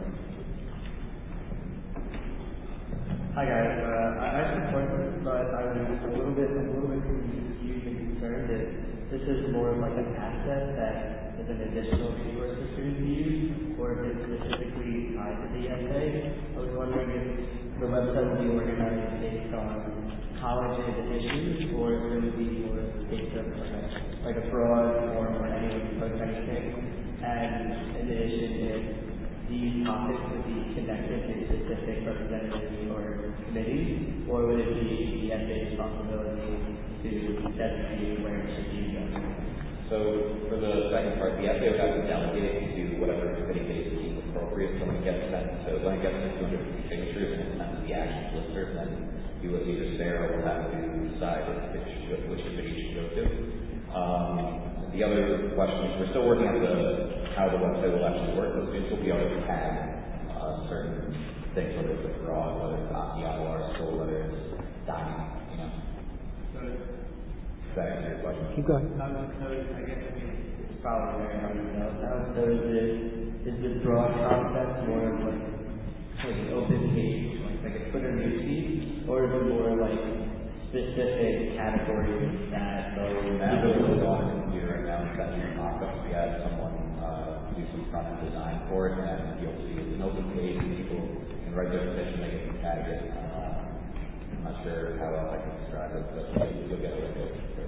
Hi guys, uh, I, I support this, but I was a little bit, a little bit confused and concerned that this is more of like an asset that is an additional resource for students to use, or if it's specifically tied to the essay. I was wondering if the website would be organized based on colleges and issues, or if it would be more based on like a, like a broad form where anyone can post anything. And in addition, if these topics would be connected to specific representatives or committees, or would it be the essay's responsibility to designate where it should be going? So for the second part, the essay would have to delegate to whatever committee they deem appropriate. So when it gets sent, so when it gets to two hundred fifty signatures and it's sent to the action lister, then you as leader Sarah will have to decide which, which committee should go to. Um, the other question is we're still working on the how the website will actually work. The students will be able to tag uh, certain things, whether it's a fraud, whether it's on the I O R school, whether it's dining, you know. So, does that answer your question? Keep going. Um, so I guess it's probably very hard to know. Now, so is this, is this broad process more of like, like an open page, like, like a Twitter newsfeed, or is it more like specific categories that go That will really go on the computer right now and send you a mock-up. We had someone uh, do some front-end design for it, and you'll see it's an open page. People can write their petition, they can tag it. Uh, I'm not sure how else I can describe it, but you'll get it.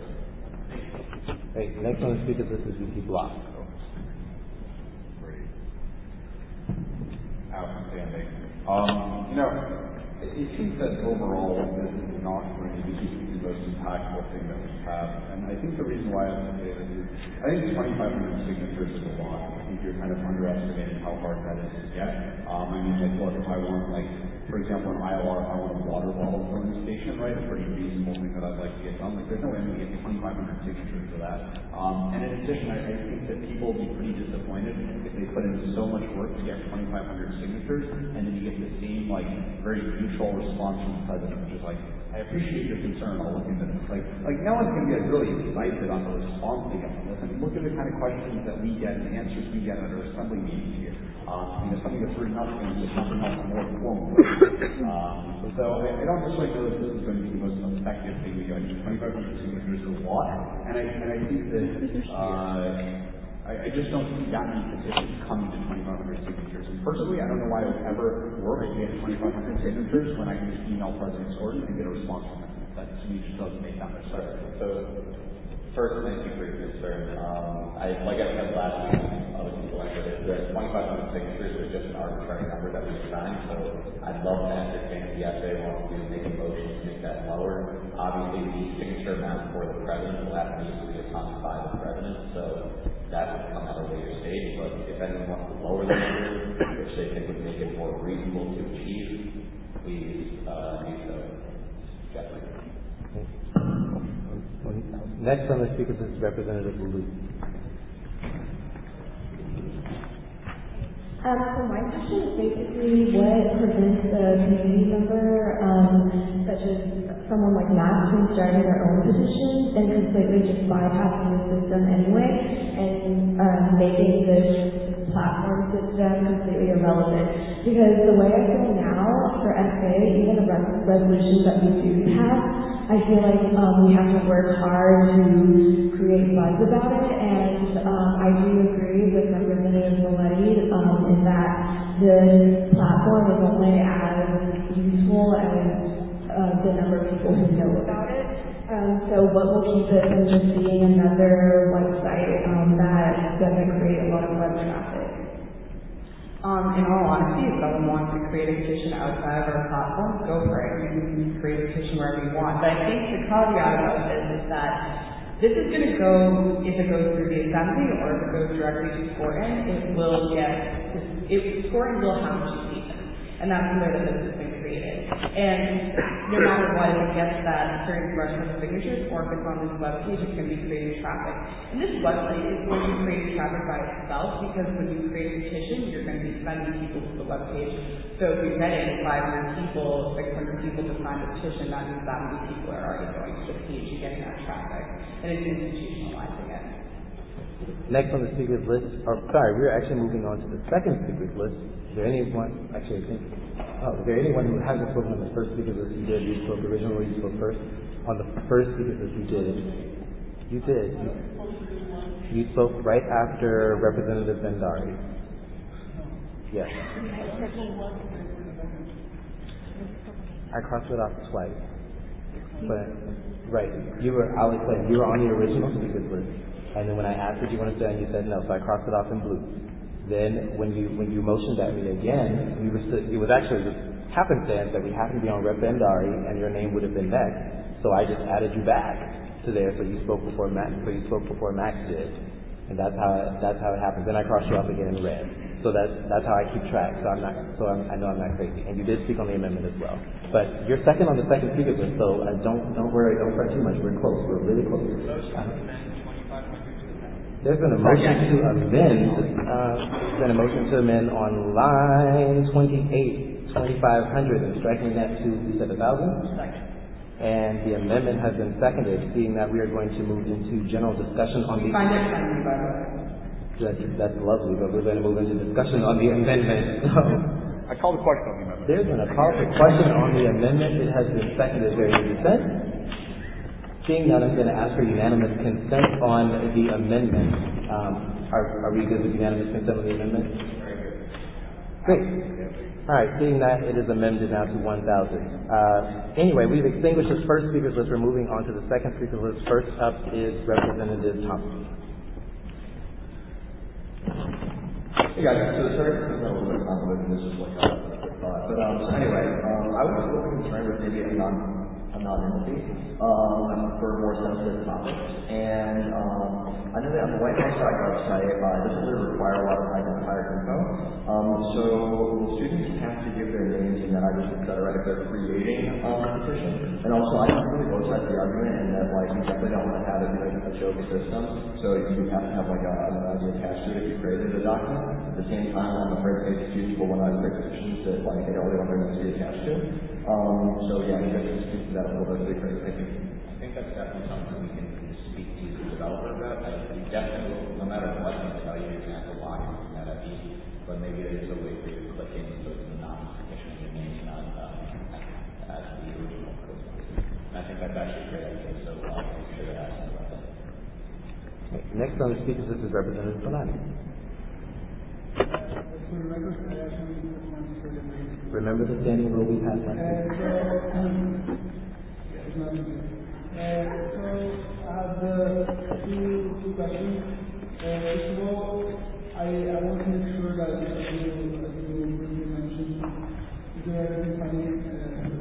Hey, next on the speakers list is V P Block. Great. Outstanding. Um, you know, it, it seems that overall this is not going to be the most impactful thing that we have. And I think the reason why I say this is, I think twenty-five hundred signatures is a lot. I think you're kind of underestimating how hard that is to get. Um, I mean, like, look, if I want, like, for example, in I O R, if I want a water bottle filling station, right, a pretty reasonable thing that I'd like to get done. Like, there's no way I'm going to get twenty-five hundred signatures for that. Um, and in addition, I, I think that people will be pretty disappointed if they put in so much work to get twenty-five hundred signatures, and then you get the same, like, very neutral response from the president, which is like, I appreciate your concern, I'll look into this. Like, like no one's going to get really excited on the response they get from this. I mean, look at the kind of questions that we get and the answers we get at our assembly meetings here. Um, you know, something that's written up and just something else more formal. Um, so I, I don't necessarily know that this is going to be the most effective thing we do. I think twenty-five hundred signatures is a lot, and I, and I think that uh, I, I just don't see that many petitions coming to twenty-five hundred signatures. And personally, I don't know why it would ever work to get twenty-five hundred signatures when I can just email President Gordon and get a response from him. That to me just doesn't make that much sense. So first, thank you for your concern. Um, I, like I said last week, other people I said, the twenty-five hundred signatures is just an arbitrary number that we assigned. So I'd love to entertain if the S A wants to make a motion to make that lower. Obviously, the signature amount for the president will have to be assigned by the president. So that would come at a later stage. But if anyone wants to lower the number, which they think would make it more reasonable to achieve, please uh, do so. Jeffrey. Next on the speakers is Representative Liu. Um, so my question is basically what prevents a community member, um, such as someone like Matt, from starting their own petitions and completely just bypassing the system anyway and um, making this platform system completely irrelevant. Because the way I feel now for S A, even the res- resolutions that we do have, I feel like um, we have to work hard to create buzz about it, and um, I do agree with Representative Milletti um, in that the platform is only as useful as uh, the number of people who know about it. Um, so what will keep it from just being another website um, that doesn't create a lot of web traffic? Um, in all honesty, if someone wants to create a petition outside of our platform, go for it. You can create a petition wherever you want. But I think the caveat about this is that this is going to go, if it goes through the assembly or if it goes directly to Scorton, it will get, it, Scorton will have to see this. And that's the way that this has been created. And no matter what, if it gets that certain threshold of signatures or if it's on this webpage, it's going to be creating traffic. And this website is going to create traffic by itself because when you create a petition, you're going to be sending people to the webpage. So if you're getting five hundred people, six hundred people to sign the petition, that means that many people are already going to the page and getting that traffic. And it's institutionalizing it. Next on the speakers list, or sorry, we're actually moving on to the second speakers list. Is there anyone, actually I think, oh, is there anyone who hasn't spoken on the first speakers list? You did, you spoke originally, you spoke first. On the first speakers list you did. You did. You, you spoke right after Representative Bhandari. Yes. I crossed it off twice. But, right, you were, I'll explain, you were on the original speakers list, and then when I asked if you want to stand, you said no, so I crossed it off in blue. Then, when you when you motioned at me again, we were st- it was actually just happenstance that we happened to be on Rep Bhandari, and your name would have been next, so I just added you back to there, so you spoke before Max, so you spoke before Max did, and that's how it, that's how it happens. Then I crossed you off again in red. So that's that's how I keep track. So I'm not. So I'm, I know I'm not crazy. And you did speak on the amendment as well. But you're second on the second speaker list. So uh, don't don't worry. Don't fret too much. We're close. We're really close. Uh, there's been a motion to amend. Uh, there's been a motion to amend on line twenty-eight, twenty-five hundred, and striking that to you said a thousand. And the amendment has been seconded. Seeing that we are going to move into general discussion on the. Find it timely, by the way. That's, that's lovely, but we're going to move into discussion on the amendment. I call the question on the amendment. There's been a call for question on the amendment. It has been seconded. Is there any dissent? Seeing none, I'm going to ask for unanimous consent on the amendment. Um, are, are we good with unanimous consent on the amendment? Great. All right, seeing that, it is amended now to one thousand. Uh, anyway, we've extinguished the first speaker's list. We're moving on to the second speaker's list. First up is Representative Thompson. Hey guys, so the second is a little bit convoluted, this is like a quick thought. But um, so anyway, um, I was a little concerned with maybe a non a non-entity um, for more sensitive topics. And um, I know that on the White House website, uh, it doesn't really require a lot of identifier info. Um, so will students have to give their names and their address, et cetera, if they're creating um, a petition? And also, I can really both sides of the argument, and that like you definitely don't want to have it be like a joke system. So you have to have like a, an idea attached to it if you created a document. At the same time, I'm afraid that students will want to create petitions that like they don't really want their names to be attached to. Um, so yeah, you guys can speak to that a little bit. That'd be great. Thank you. I think that's definitely something we can speak to the developer about. I think definitely, no matter what, I tell you you're going to have to log in from that I D, but maybe there's a way for you to click in so it's a non-petition your name, not uh, as the original code. And I think that's actually a great idea, so I'll make sure to ask them about that. Next on the speakers list is Representative Bonani. Remember the standing rule we had last week? Uh, so I have uh, two, two questions. Uh, first of all, I, I want to make sure that as you, as you briefly mentioned, is there anything funny? Uh,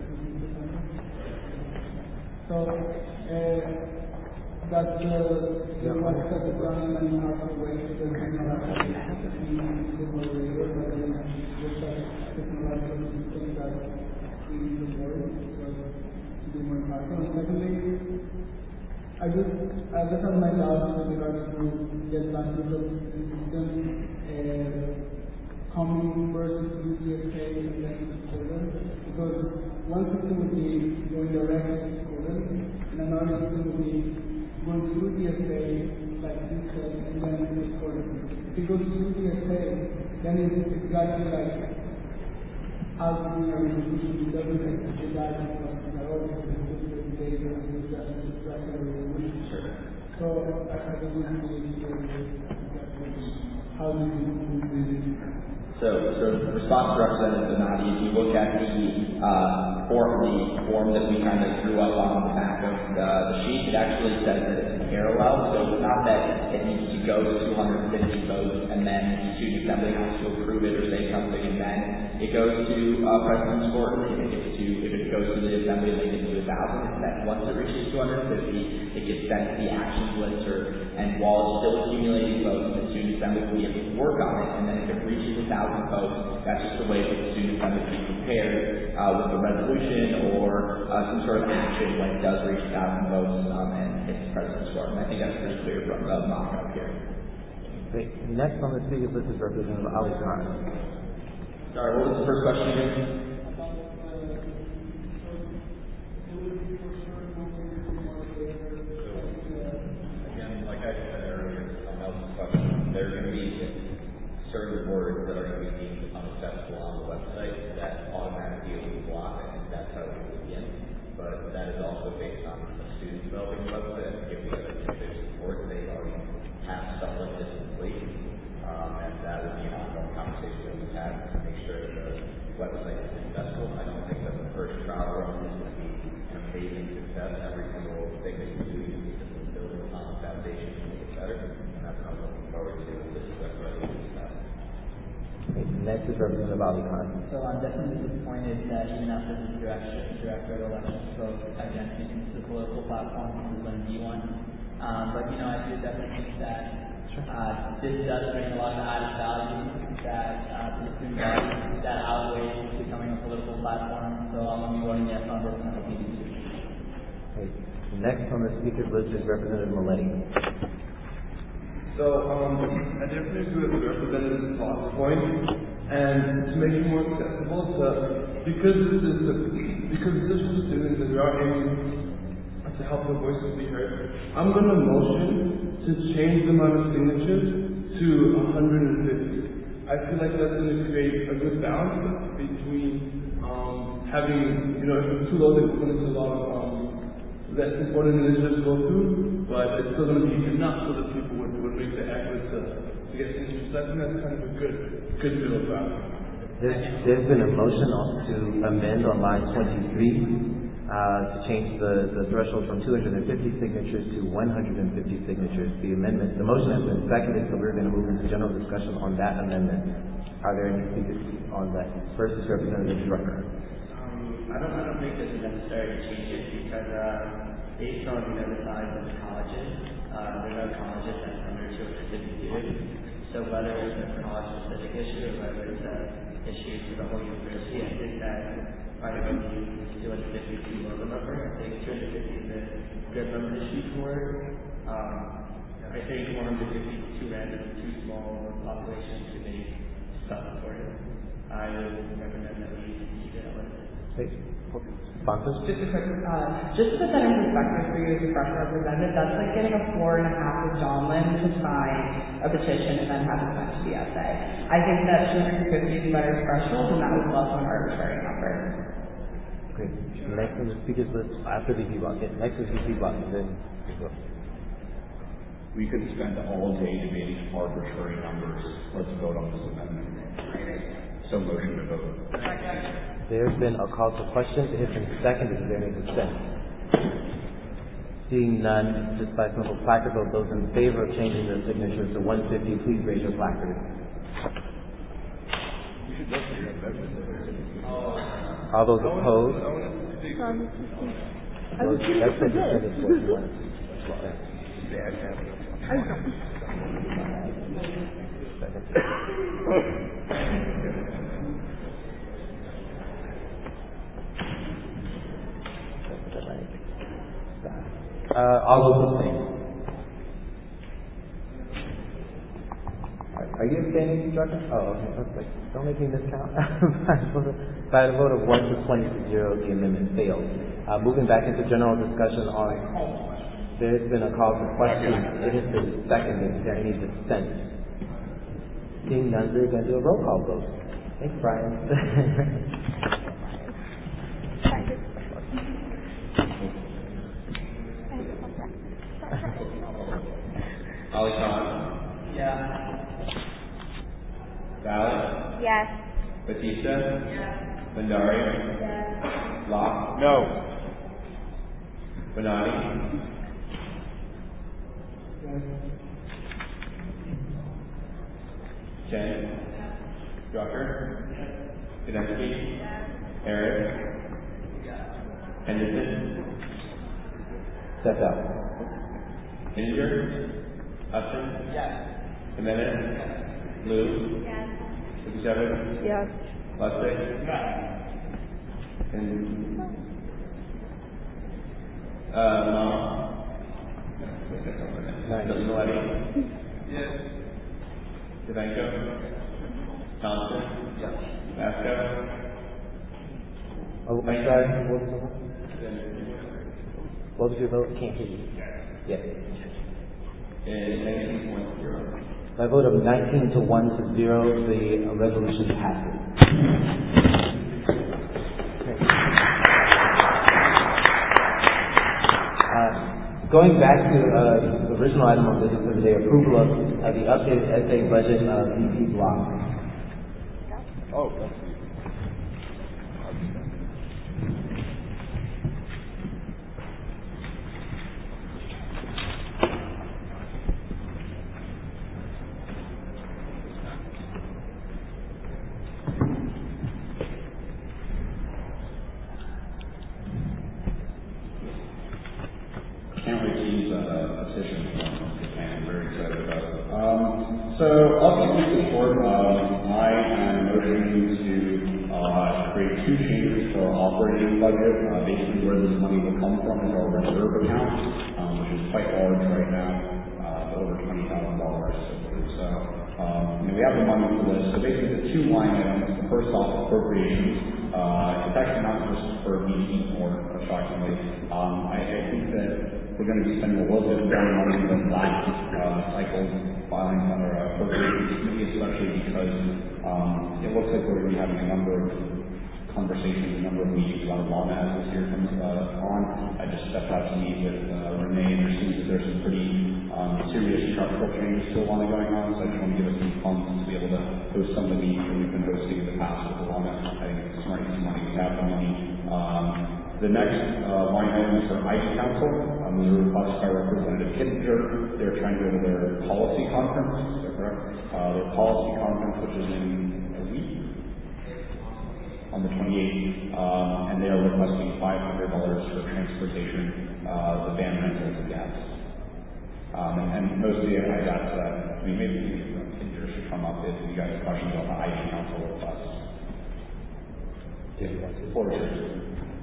so uh, that the the fact that the ground and half away to the technological simulator, but then just that technological thing that we use the board to be more impactful. And secondly, I just I just have my doubts with regards to the advantage of the system uh, coming first to the S K and then to Poland, because one system would be going directly to Poland, and another system would be going through the S A, like this said, and then to Poland. If it goes through the S A, then it's exactly like how to do a resolution. It doesn't actually die at all. So I don't know how do you So, so the response to Representative Bonani, if you look at the uh, form, the form that we kind of drew up on the back of the, the sheet, it actually says that it's parallel. So it's not that it needs to go to two hundred fifty votes and then the student assembly has to approve it or say something, and then it goes to uh, President's Court. If it gets to, if it goes to the assembly and they get to a thousand, it's that once it reaches two hundred fifty, it gets sent to the action blister, and while it's still accumulating votes, the student assembly will be able to work on it, and then if it reaches a thousand votes, that's just a way for the student assembly to be prepared uh, with a resolution or uh, some sort of action when it does reach a thousand votes um, and hits the President's Court. And I think that's pretty clear from the mock-up here. Great. Next on the speakers list is Representative Ali Khan. Sorry, what was the first question again? Again, like I said earlier, that was developing the website, I think if we have administrative support, they already have stuff like this in place. Um, and that would be an ongoing conversation that we've had to make sure that the website is successful. I don't think that the first trial run is going to be an amazing success. Every single thing that you do, you need to build on the foundation to make it better. And that's what I'm looking forward to with this website. Next is Representative Ali Khan. So I'm definitely disappointed that even after the direct, direct red elections spoke identity into the political platform, this is going to be one. Um, but, you know, I do definitely think that uh, this does bring a lot of added value that uh, to the student body that outweighs becoming a political platform. So I'm going to be voting yes on Representative P D C. Next on the speaker's list is Representative Maletti. So, um, I definitely agree with the representative's talk point, and to make it more accessible, to, because this is the, because this is for students and we are aiming to help their voices be heard, I'm going to motion to change the amount of signatures to one hundred fifty. I feel like that's going to create a good balance between um, having, you know, if it's too low, then we're going to see a lot of um, less important initiatives go through, but it's still going to be enough so that people would, would make the effort to, to get signatures. So I think that's kind of a good, good middle ground. There's, there's been a motion to amend on line twenty-three uh, to change the, the threshold from two hundred fifty signatures to one hundred fifty signatures. The amendment, the motion has been seconded, so we're going to move into general discussion on that amendment. Are there any speakers on that? First is Representative Drucker. I don't, I don't think this is necessary to change it because uh, based on you know the size of the colleges, uh, there are colleges that are under two hundred fifty students. So whether it's a college-specific issue or whether it's an issue for the whole university, I think that probably would be two hundred fifty is too low the number. I think two hundred fifty is a good number to shoot for. Um, I think one hundred fifty is too random, too small a population to make self-supportive. I would recommend that we keep it at one. Sponsors? Just a quick, uh, just to put that in perspective for you as a fresh representative, that's like getting a floor and a half of Donlin to sign a petition and then have it sent to the S A. I think that two hundred fifty is a better threshold, and that was less of an arbitrary number. Great. Next on the speakers list after V P block. Next is V P block. Then we could spend all day debating arbitrary numbers. Let's vote on this amendment. So motion to vote. There's been a call for questions. It has been seconded. Is there any dissent? Seeing none, just by simple placard vote, those in favor of changing the signatures to one hundred fifty, please raise your placard. All those opposed? I was That's for the this. Uh, all those abstaining. Are you abstaining, Doctor? Oh, okay, perfect. Don't make me miscount. By a vote of one to twenty to zero, the amendment failed. Uh, moving back into general discussion on, there's been a call for questions. It has been seconded. Is there any dissent? Seeing none, we're going to do a roll call vote. Thanks, Brian. Ali Khan? Yeah. Valid? Yes. Batista? Yes. Bandari? Yes. Locke? No. Bonatti? Chen? Drucker? Konecki? Eric? Henderson? Step out. Ginger? Hudson? Yes. Jimenez? Blue? Yes. fifty-seven? Yes. Lustig? Yes. And uh, Mom? Maletti? Yes. Devenko? Thompson? Yes. Vasco? Oh, I'm sorry. What was the vote? What was your vote? Can't hear you. Yes. And nineteen point zero. By a vote of nineteen to one to zero, the uh, resolution passes. Uh, Going back to uh, the original item of business for today, approval of uh, the updated S A budget of V P block. Oh, that's Can't wait to use a petition from Japan. I'm very excited about it. Um, so I'll keep this short. Um, I am motioning to uh, create two changes to our operating budget. Uh, basically, where this money will come from is our reserve account, um, which is quite large right now, uh, over twenty thousand dollars. So um, you know, we have the money for this. So basically, the two line items. The first off, appropriations. Uh, it's actually not just for me to eat more, shockingly. Um, I, I think that we're going to be spending a little bit more money than last uh, cycle's filing under uh, appropriations committee, especially because um, it looks like we're going to be having a number of conversations, a number of meetings about Lana as this year comes uh, on. I just stepped out to meet with uh, Renee, and there seems that there's some pretty um, serious structural changes to Lana going on, so I just want to give us some funds to be able to host some of the meetings that we've been hosting in the past with Lana. I think it's smart use of money. We have the money. Um, The next uh, line item is for I C Council. Um, these are requests by Representative Kittinger. They're trying to go to their policy conference. Is that correct? Uh, their policy conference, which is in a week, on the twenty-eighth, um, and they are requesting five hundred dollars for transportation, uh, the van rentals and gas. Um, and, and mostly I've asked that. I mean, maybe Kittinger should come up if you guys have questions on the I C Council request. Yeah, for sure.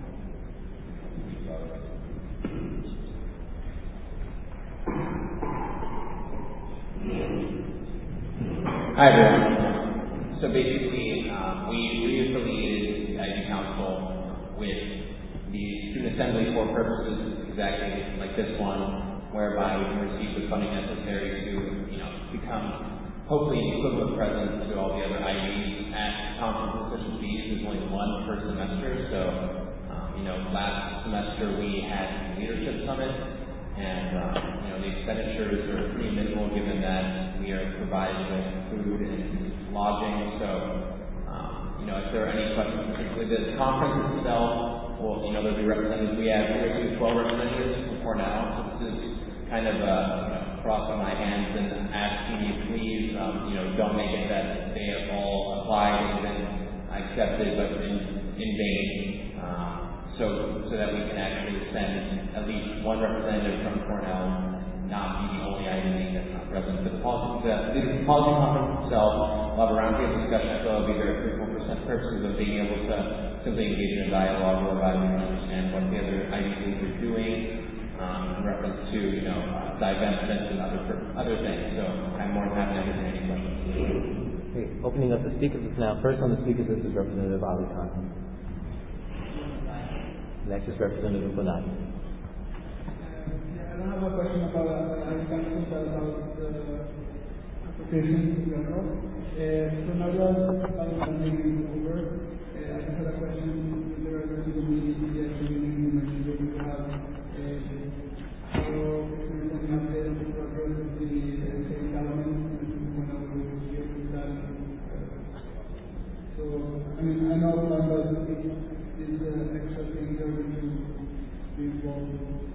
Hi everyone. So basically, um, we re-affiliated the I D Council with the Student Assembly for purposes exactly like this one, whereby we can receive the funding necessary to, you know, become hopefully an equivalent presence to all the other I Ds at conferences such as these. There's only one per semester, so um, you know, last semester we had the leadership summit, and um, you know, the expenditures are pretty minimal given that we are provided with food and lodging. So um, you know, if there are any questions, particularly the conference itself, well, you know, there'll be representatives. We have we have twelve representatives from Cornell. So this is kind of uh, you know, crossing my hands and asking you, please, um, you know, don't make it that they have all applied and been accepted, but in in vain. Um, so so that we can actually send at least one representative from Cornell, not be the only I D that's not present. But the policy, the, the policy conference itself will have a roundtable discussion. I feel it'll be very fruitful for some purposes of being able to simply engage in a dialogue whereby we can understand what the other I D Cs are doing um, in reference to, you know, uh, divestments and other other things. So I'm more than happy to answer any questions. Okay, opening up the speakers list now. First on the speakers list is Representative Ali Khan. Next is Representative Bonai. I don't have a question about uh, I council, but about the applications in general. Uh, so now that our meeting is over, uh, I just had a question with regards to the meeting, the actual meeting you mentioned that you have. Uh, so if there's any update on the progress of the S A government, when I will get to that. Uh, so, I mean, I know that these uh, extra things are going to be involved.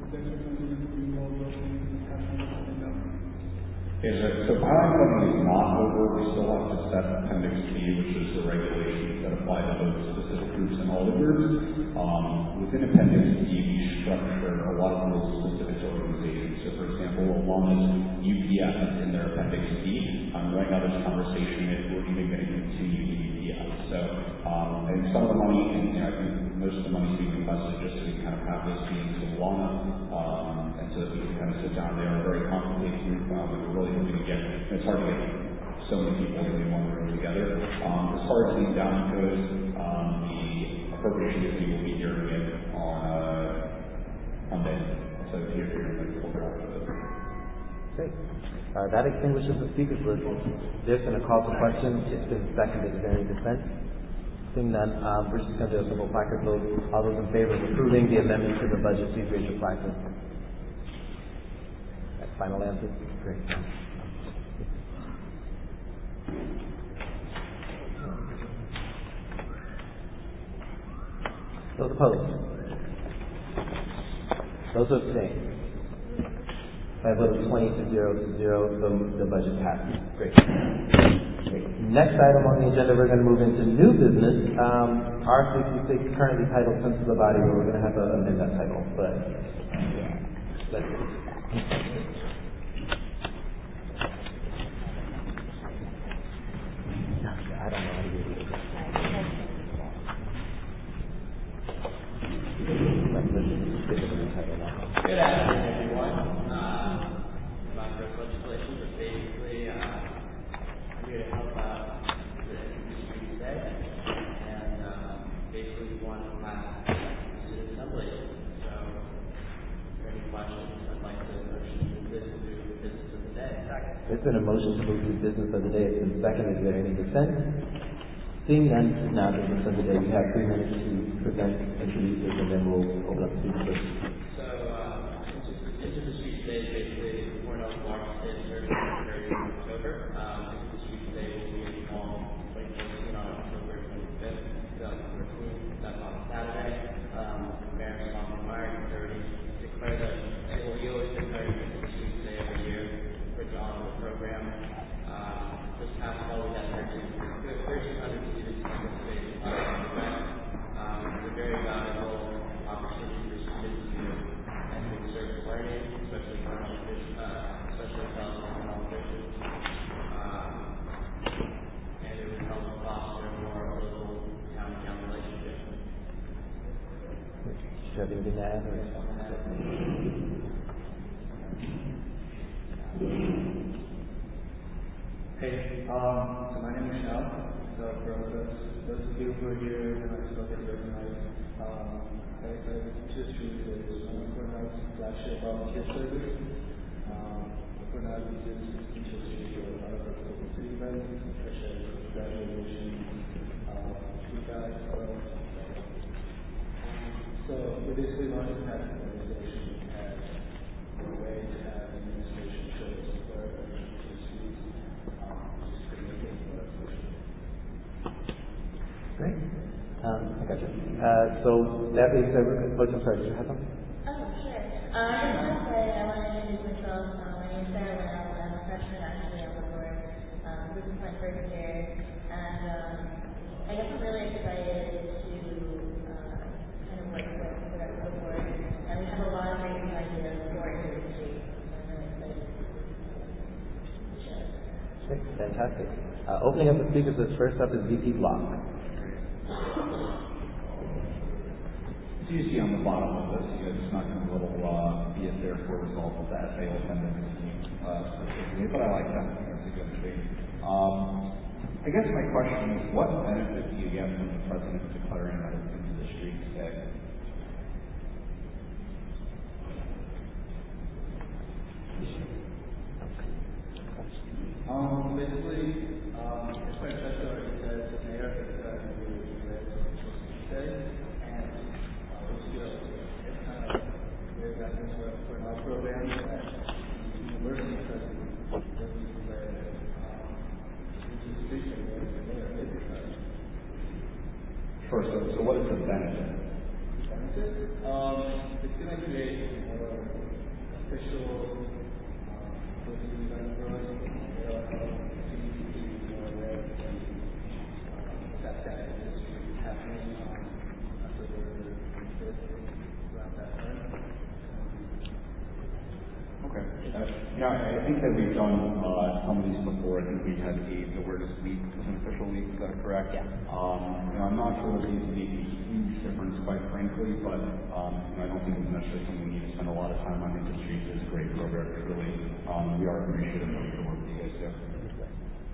Yes, so piling funding is not over. We still have to set Appendix B, which is the regulations that apply to those specific groups and all the groups. Um, within Appendix B, we structure a lot of those specific organizations. So, for example, Alana's U P F is in their Appendix B. Um, right now, there's conversation if we're even going to continue the U P F. So, um, I think some of the money, and you know, I think most of the money is being invested just so we kind of have those meetings with Alana. Um, so that we can kind of sit down. They are a very complicated group. Um, we're really hoping to get, it's hard to get so many people in one room together. Um, as far as the endowment goes, um, the appropriation committee will be hearing it on uh, Monday. So here, here, like, we'll go after this. Great. Uh, that extinguishes the speakers list. There's been a call for questions. It's been seconded. Is there any dissent? Seeing none, um, we're just going to do a simple placard vote. All those in favor of approving the amendment to the budget, please raise your placard. Final answer? Great. Those opposed? Those who abstain? By a vote of twenty to zero to zero, the, the budget passes. Great. Great. Next item on the agenda, we're going to move into new business. Um, R sixty-six, currently titled Sense of the Body, but we're going to have to amend that title. But yeah, let's see. I don't know how to do this. Good afternoon, everyone. Uh, my first legislation is basically uh, I'm here to help out the industry today, and uh, basically we want to have student assembly. So, if there are any questions, I'd like to motion to move this to business of the day. There's been a motion to move to business of the day. It's been seconded. Is there any dissent? Seeing none, this is now business of the day. We have three minutes to present, introduce this, and then we'll open up to the So, uh, Into the Street today is basically Cornell's largest day of service occurring in October. Um, Into the Street today will be in Fall twenty fourteen on October twenty-fifth, twenty fourteen. That's on Saturday. Um, Mayor Swanson Meyer already declared that well, he always declares Into the Street today every year for John the program. Um, this past fall we had thirteen hundred students participate in the event. Um, it's a very valuable opportunity for students to enter service learning, especially Cornell, uh, especially Cornell Vision. Um, and it would help foster more local town-to-town relationships. Do you have anything to add? Hey, um, so my name is Shao. So for those, those of you who are here and I still get recognized, um, I, I just choose this one of Cornell's flagship volunteer service. Um, Cornell uses teachers to do a lot of our publicity events, such as graduation, uh, school guides, so we basically launched a task organization as a way to have administration show support to students. Great. Um, I got you. Uh, so that being said, we're going to, oh, I'm sorry, did you have something? Oh, sure. Uh, I just want to say, I want to introduce myself. Um, my name is Sarah Linnell. I'm a freshman actually on the board. Um, this is my first year. And um, I guess I'm really excited to uh, kind of work with the rest of the board. And we have a lot of great new ideas for industry. So I'm really excited to share. Great. Fantastic. Uh, opening up the speakers list, first up is V P Block. So you see on the bottom of this, you guys snuck in a little uh, be it therefore result of that fail attendance uh, specifically, but I like that. That's a good thing. Um, I guess my question is, what benefit do you get from the president declaring that it's into the street today? Um, basically, um, it's my judge already says the mayor has said we will do it today, and uh, we feel it's kind of very relevant for, for our program that the university president doesn't declare that um, this is speaking where the mayor is declared. Sure, so, so what is the benefit? Benefit? Um, it's going to create a more official um, publicity event for us. Okay. Uh, yeah, I think that we've done uh, some of these before. I think we had the awareness week as an official week. Is that correct? Yeah. Um, you know, I'm not sure that these make a huge difference, quite frankly, but um, you know, I don't think it's necessarily something we need to spend a lot of time on. I think the streets is a great program. It really, um, we are appreciative of the work that you guys do.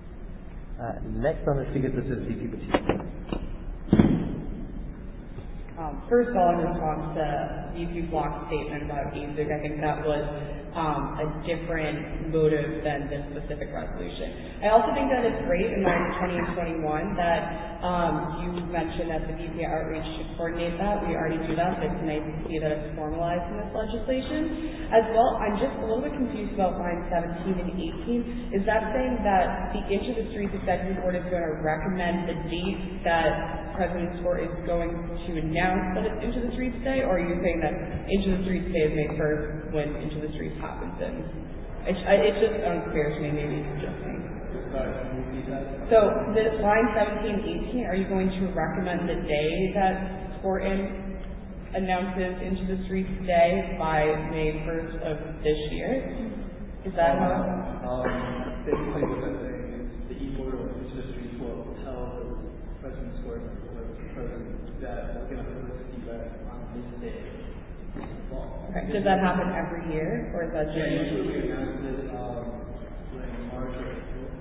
Uh, next on the speakers list is V P Batista. Um, first of all, in response to V P Block's statement about A S I C, I think that was um, a different motive than this specific resolution. I also think that it's great in line twenty and twenty-one that um, you mentioned that the V P outreach should coordinate that. We already do that, but it's nice to see that it's formalized in this legislation. As well, I'm just a little bit confused about line seventeen and eighteen. Is that saying that the Into the Streets Executive Board is going to recommend the date that President's Court is going to announce that it's Into the Streets Day, or are you saying that Into the Streets Day is May first when Into the Streets happens? And it's, it's just unclear to me. Maybe it's just me. So the line seventeen, eighteen, are you going to recommend the day that Horton announces Into the Streets Day by May first of this year? Is that um, how? Um, basically what I'm saying is the e-board of Into the Streets will tell the President's Court that we're going to host the event on this day. Okay. Does that happen every year, or is that just? Yeah, usually we announce it um, during March or April.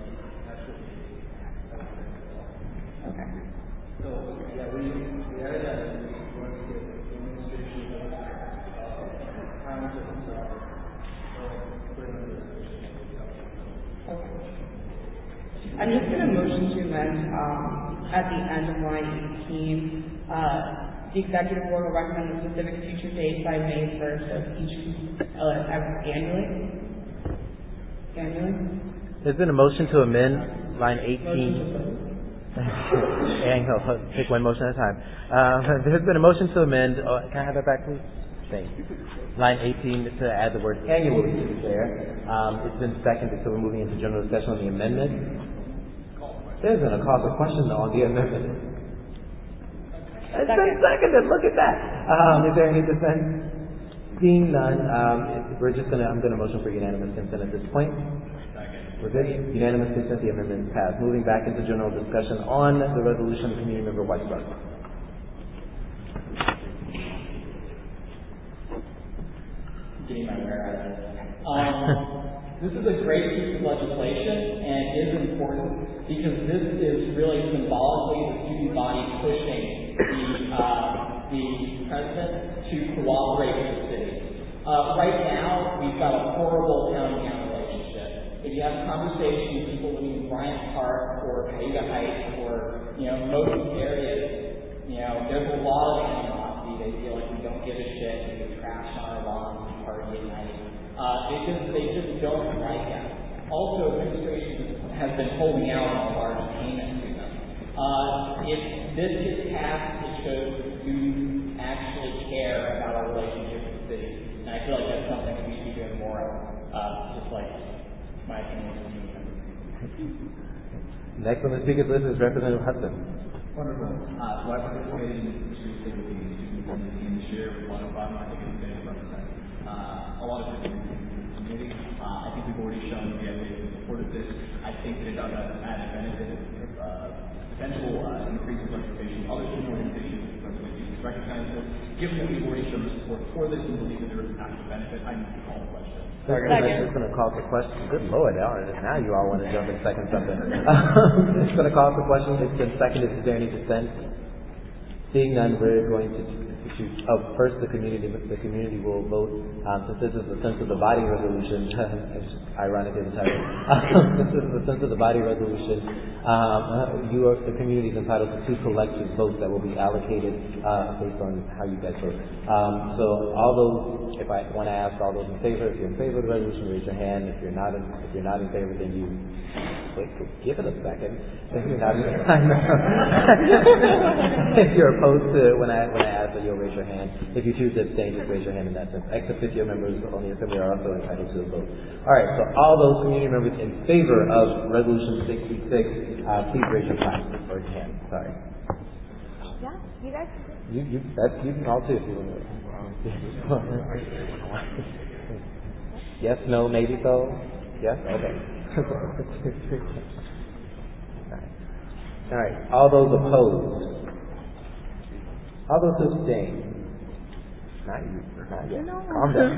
Okay. So yeah, we we added that in once the administration of uh, times of I'm just going to motion to amend um, at the end of line eighteen. Uh, the executive board will recommend a specific future date by May first of each uh, annually. Annually. There's been a motion to amend line eighteen. And I'll take one motion at a time. Uh, there's been a motion to amend. Oh, can I have that back, please? Thank you. Line eighteen to add the word annually there. Um, it's been seconded, so we're moving into general discussion on the amendment. There's been a call for question on the amendment. It's been seconded. Look at that. Um, is there any dissent? Seeing none, um, we're just gonna. I'm gonna motion for unanimous consent at this point. We're good. Unanimous consent. The amendment is passed. Moving back into general discussion on the resolution of community member Weisbrot. Getting my whereas. Um, this is a great piece of legislation and is important because this is really symbolically the student body pushing the uh, the president to cooperate with the city. Uh, right now, we've got a horrible town-town relationship. If you have a conversation with people living in Bryant Park or Cayuga Heights or you know most areas, you know there's a lot of animosity. They feel like we don't give a shit and we trash on our lawns and party at night. Uh, they just they just don't like that. Also, administration has been holding out on a large payment to them. Uh, if this gets passed, it shows the students actually care about our relationship with the city, and I feel like that's something we should be doing more of. Uh, just like my opinion. Next on the speaker's list is Representative Hudson. Wonderful. Uh, so I participated in the street with the student government team this year with one oh five. I think it's been represent uh, a lot of different community. Uh, I think we've already shown we have supported this. I think that it does have added benefit of uh, potential uh, increase in participation. Other student organizations recognize this. Given that we've already shown support for this and believe that there is an actual benefit, I need to call the question. Sorry, guys, I'm just going to call for questions. Good Lord, now you all want to jump in second something. I'm just going to call for questions. It's been seconded. Is there any dissent? Seeing none, we're going to choose. Oh, first the community. The community will vote. Um, since this is the sense of the body resolution, it's ironically the title. Since this is the sense of the body resolution, um, you are the community is entitled to two collective votes that will be allocated uh, based on how you guys vote. Um, so all those, if I want to ask all those in favor, if you're in favor of the resolution, raise your hand. If you're not in, if you're not in favor, then you wait. Give it a second. If you're not, if you're opposed to it when I when I ask that, you'll raise your hand. If you choose to abstain, just raise your hand in that sense. Ex officio members on the assembly are also entitled to a vote. All right. So all those community members in favor of Resolution sixty-six, uh, please raise your hand or your hand. Sorry. Yeah, you guys. You you that's you can all too if you want to. Yes, no, maybe so. Yes, okay. All right. All those opposed? All those who abstain? Not you. Not yet. Calm down.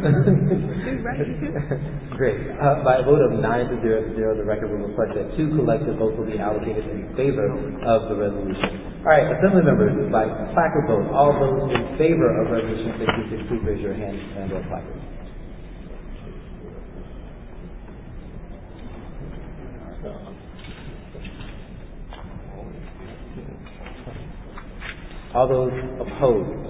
Great. Uh, by a vote of nine to zero to zero, the record will reflect that two collective votes will be allocated in favor of the resolution. All right, Assembly members, by placard vote, all those in favor of Resolution sixty-six, please raise your hand and or placard. All those opposed?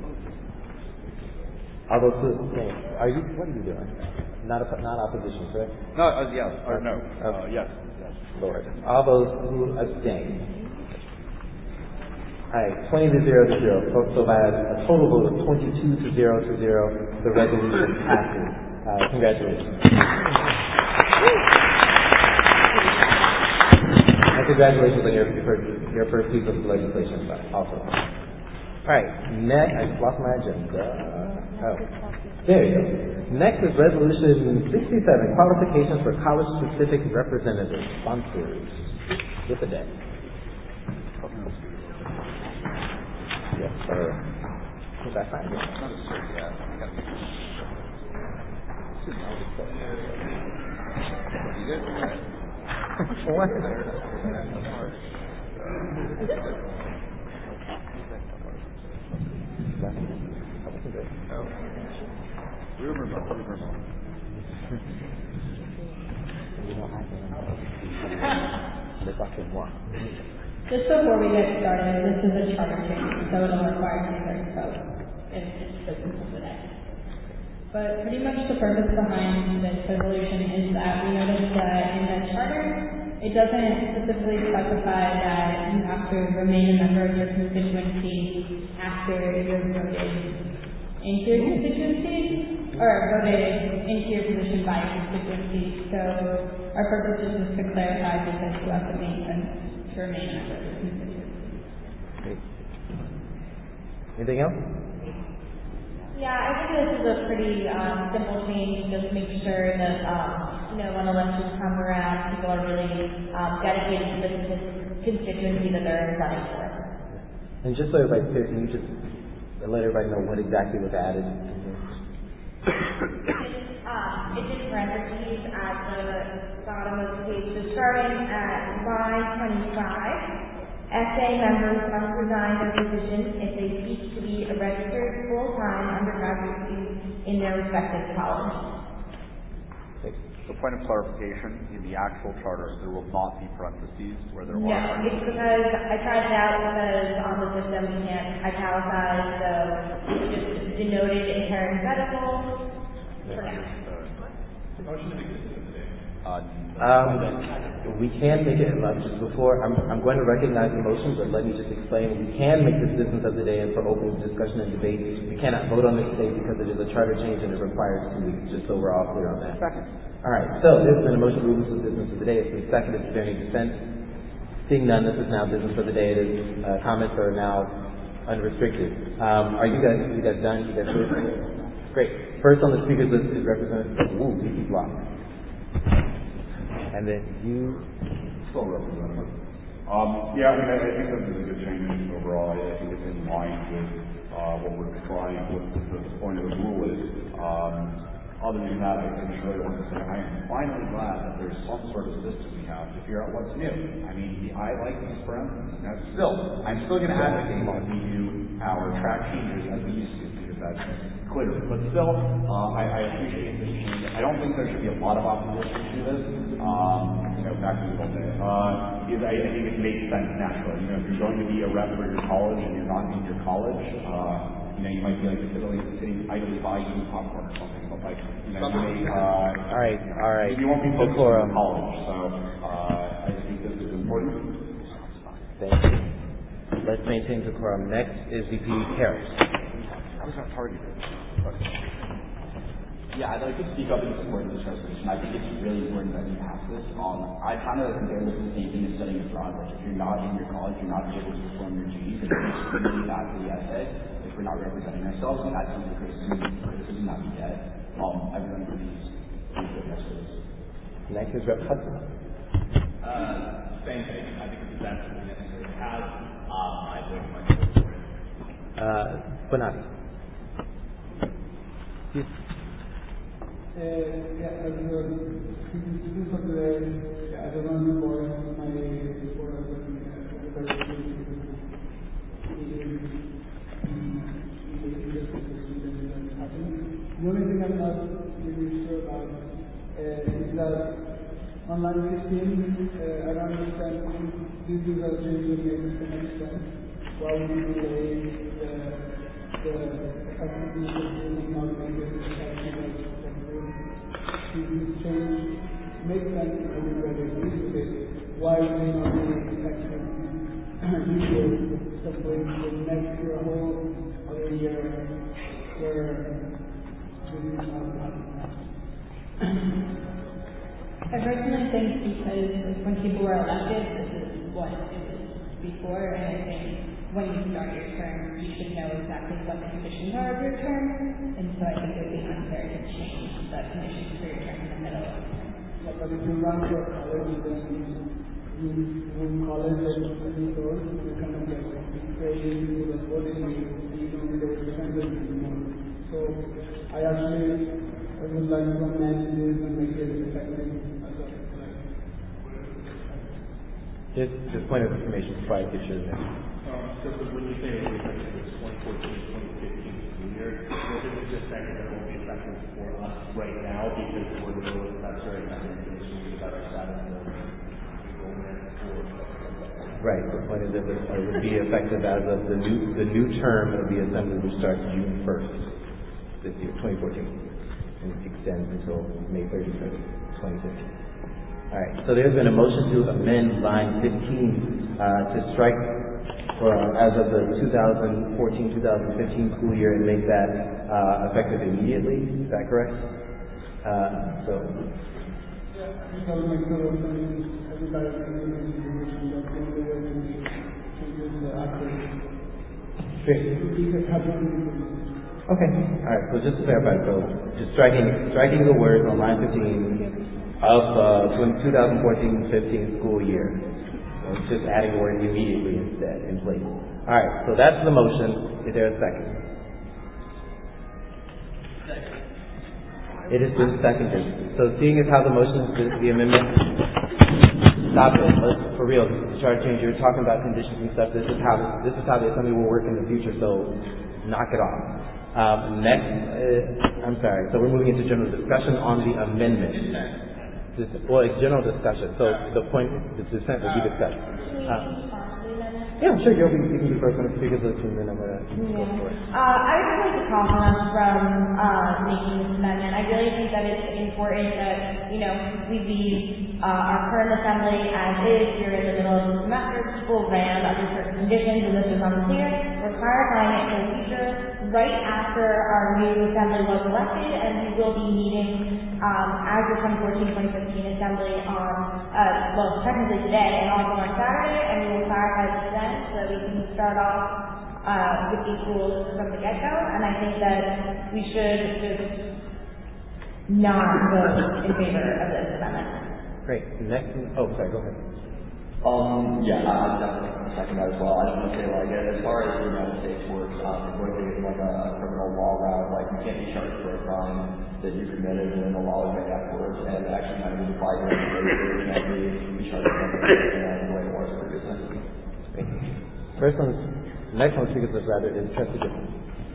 All those who abstain? Are you? What are you doing? Not a, not opposition, correct? No. Uh, yes. Or no. Uh, yes. Yes. Lord. All those who abstain. All right. Twenty to zero to zero. So, so by a total vote of twenty-two to zero to zero, the resolution passes. Uh, congratulations. And congratulations on your first, your first piece of legislation. Also. All right. Next, I just lost my agenda. Oh, there you go. Next is Resolution sixty-seven, Qualifications for College-Specific Representative Sponsors. With the day. Yes, sir. Did I find it? You good? What? Oh. Rumor mill, rumor mill. Just before we get started, this is a charter change, so it'll require two-thirds vote if it's business today. But pretty much the purpose behind this resolution is that we noticed that in the charter, it doesn't specifically specify that you have to remain a member of your constituency after you're voted into your constituency, or voted into your position by your constituency. So our purpose is just to clarify because you have to be to remain a member of your constituency. Great. Anything else? Yeah, I think this is a pretty um, simple change. Just make sure that um, you know when elections come around, people are really um, dedicated to the constituency that they're running for. And just so everybody's clear, can you just let everybody know what exactly was added? It's, um, it's in parentheses at the bottom of the page. So starting at line twenty-five, S A members must resign their position if they seek to be a registered full-time undergraduate student in their respective college. So point of clarification, in the actual charter, there will not be parentheses where there no, are. No, it's because I tried it out because on the system we can't italicize, so it's just denoted in parenthetical for now. Uh, um, we can make it, uh, just before, I'm, I'm going to recognize the motion, but let me just explain. We can make this business of the day and for open discussion and debate. We cannot vote on this today because it is a charter change and it requires two weeks, just so we're all clear on that. Second. All right, so there's been a motion to move this business of the day. It's been seconded. Is there any dissent? Seeing none, this is now business for the day. It is, uh, comments are now unrestricted. Um, are you guys, you guys done? You guys good? Great. First on the speakers list is Representative Wu, V P Block. And then you. Still representative. Um, yeah, I mean, I, I think this is a good change overall. I think it's in line with uh, what we're trying, what the, the point of the rule is. Um, other than that, I just really want to say I am finally glad that there's some sort of system we have to figure out what's new. I mean, I like these parentheses. Now, still, I'm still going to advocate that we do our track changes as we used to, because that's clear. But still, uh, I, I appreciate this change. I don't think there should be a lot of opposition to this. Um, you know, back to the whole thing. Uh, is I, I think it makes sense naturally. You know, if you're going to be a rep for your college and you're not in your college, uh, you know, you might be like sitting, sitting idly by eating popcorn or something. But like, you know, you may, uh, all right, all right. You won't be focused on college. So uh, I think this is important. Thank you. Let's maintain decorum. Next is V P Harris. I was not targeted. Yeah, I'd like to speak up in support of this resolution. I think it's really important that we pass this. Um, I kind of compare this to the same thing as studying abroad. Like, if you're not in your college, you're not able to perform your duties. It's really bad for the essay if we're not representing ourselves, and that's something criticism, criticism that we get. Um, everyone please, please vote yes for this. Next is Rep Hudson. Uh, same thing. I think it's absolutely necessary to have. Um, I vote my support for it. Uh, Bonatti. Yes. Uh, yeah, as a student of the, yeah, as a one for my, for the university, the only thing I'm not really sure about uh, is that on line fifteen, uh, I don't understand if this is a change that makes so much sense. Why would you delay the, the effectiveness of the not make it effective? If this change makes sense and everybody agrees with it, why would they not be effective this year, simply the next year, a whole other year where I personally think because when people were elected, this is what it was before, and I think when you start your term, you should know exactly what the conditions are of your term, and so I think it would be unfair to change the conditions for your term in the middle of the term. Yeah, but if you run for college, then you, you college like you told, you kind of like training people that voting you, and you don't really understand it anymore. So I actually I would like to amend this and make it effective as a like. Just, just point of information before I get your next. Um, so when you say it will be effective for twenty fourteen, twenty fifteen school year, what is it just saying that it won't be effective for us right now because we're the middle of the semester and having issues about our status of enrollment or Right. The point is that it would be effective as of the new the new term of the assembly, which starts June first this year, twenty fourteen, and extends until May thirty-first, twenty fifteen. All right. So there's been a motion to amend line fifteen uh, to strike for as of the twenty fourteen twenty fifteen school year and make that uh, effective immediately. Is that correct? Uh, so. Okay. All right. So just to clarify, so just striking striking the words on line fifteen of uh, twenty fourteen fifteen school year. So just adding the word immediately instead in place. All right. So that's the motion. Is there a second? It has been seconded. So seeing as how the motion is the amendment, stop it. Let's, for real, this is the charter change. You're talking about conditions and stuff. This is how this is how the assembly will work in the future. So knock it off. Um, next, uh, I'm sorry. So we're moving into general discussion on the amendment. This, well, it's general discussion. So the point, the dissent will be discussed. Uh, Yeah, sure. You'll be, you can be first on the speakers list, and then I'm gonna yeah. go for it. Uh, I would just like to compliment us from uh, making this amendment. I really think that it's important that you know we leave uh, our current assembly as is. You're in the middle of the semester. People ran under certain conditions, and this is unclear. We're clarifying it for the future. Right after our new assembly was elected, and we will be meeting um, as the twenty fourteen twenty fifteen assembly on uh, well, technically today, and also on Saturday, and we will clarify this then. So that we can start off uh, with these rules from the get-go, and I think that we should just not vote in favor of this amendment. Great. Next, oh, sorry, go ahead. Um, yeah, I'm definitely second that as well. I don't want to say like as far as the United States works, um, we're going to like a, a criminal law route, like you can't be charged for a crime that you committed and then the law is made afterwards, and actually kind of the five years later you can't be, be charged for something and the way it was previously. Thank you. First one, next one speakers list rather is Trustee Gifford.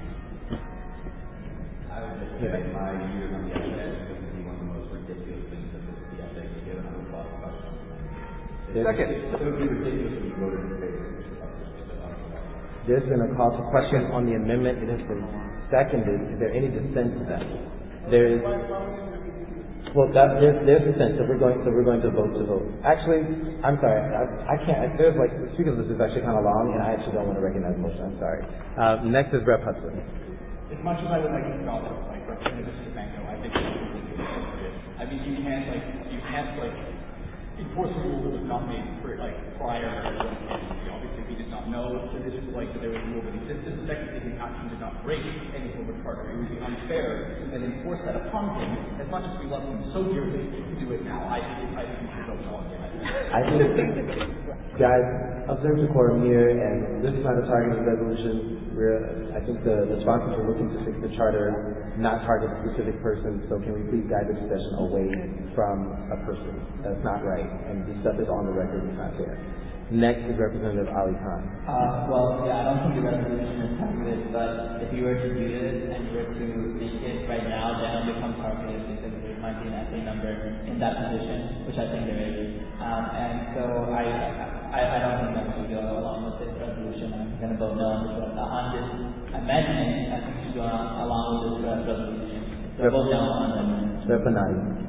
I would just say yeah. my years on the S A is going to be one of the most ridiculous things that the S A can do, and I would call it question. Second. It would be ridiculous if you voted in favor of this. There's been a call to question on the amendment. It has been seconded. Is there any dissent to that? There is. Well, that, there's, there's dissent, so we're going, so we're going to vote to vote. Actually, I'm sorry, I, I can't. There's like the speakers list is actually kind of long, and I actually don't want to recognize the motion. I'm sorry. Uh, next is Representative Hudson. As much as I would like to stop it, like Representative Stefanko, I think it's completely inappropriate. I mean, you can't like you can't like enforce a rule that was not made for like prior. Obviously, we did not know that this was like that there was a rule that existed. Secondly, the action did not break any form of charter. It would be unfair to then enforce that upon him. As much as we love him so dearly, to do it now, I think I think we should vote no again. I think Guys, observe decorum here, and this is not a targeted resolution. We're, I think the, the sponsors are looking to fix the charter, not target a specific person, so can we please guide the discussion away from a person? That's not right, and this stuff is on the record, it's not fair. Next is Representative Ali Khan. Uh, well, yeah, I don't think the resolution is targeted, but if you were to do this and you were to make it right now, then it'll become targeted because there might be an essay number in that position, which I think there is. Um, and so I, I, I don't think that should go along with this resolution. I'm going to vote no on this, on this amendment. I think it should go along with this uh, resolution. So vote no on the amendment. Representative.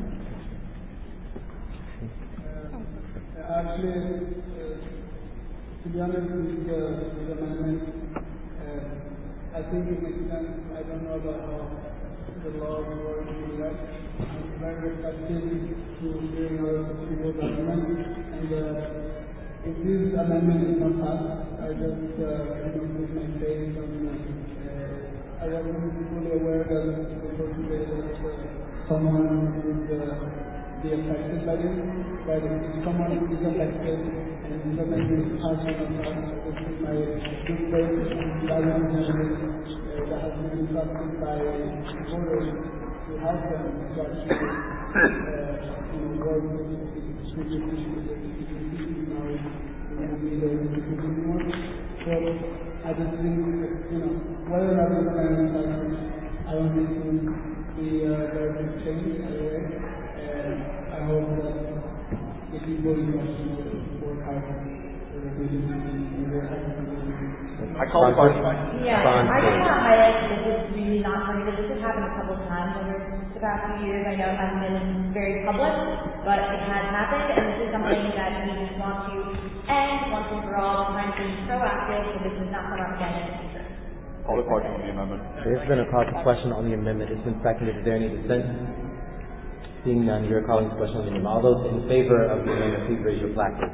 Actually, to be honest with the, with the amendment, uh, I think it makes sense. I don't know about how the law works in the U S. I'm very receptive to hearing other people's arguments. And uh, if this amendment is not passed, I just uh, you know, put my face on uh, I wasn't fully aware that the person that uh, someone would uh, be affected by this. But if someone is affected, and the amendment is passed or not passed, this is my good faith and value uh, that has been entrusted by voters to help them to actually uh, you know, work with extremely issues that we now in the media anymore. So I just think, you know, whether or not the amendment passes, I don't think it will be a very big change either way. And I hope that the people in Washington will work hard for the business and their I call the question. Yeah, I just thought highlight this is really not funny, because this has happened a couple of times over the past few years. I know it hasn't been very public, but it has happened, and this is something that we just want to end once and for all, trying to be proactive so this does not come up again in the future. Call the question on the amendment. There's been a call to question on the amendment. It's been seconded. Is there any dissent? Seeing none, you're calling the question on the amendment. All those in favor of the amendment, please raise your placard.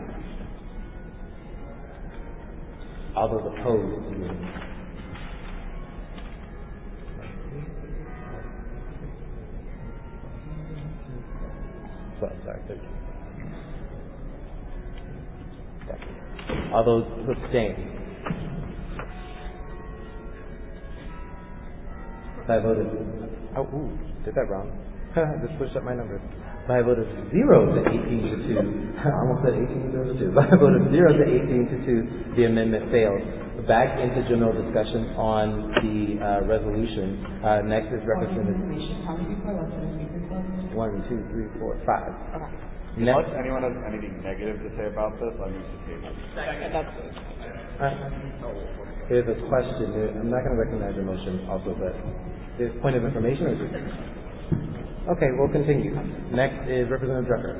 All those opposed to the amendment. Twelve, sorry, thirteen. All those who abstain. By a vote of, oh, ooh, did that wrong. Just pushed up my numbers. By a vote of zero to eighteen to two, I almost said eighteen to zero to two. By a vote of zero to eighteen to two, the amendment fails. Back into general discussion on the uh, resolution. Uh, next is Representative. How many people are left in the speaker club? One, two, three, four, five. Okay. Unless anyone has anything negative to say about this, I move to table. Second. That's Uh, there's a question. I'm not going to recognize your motion also, but there's point of information or is it? Okay, we'll continue. Next is Representative Drucker.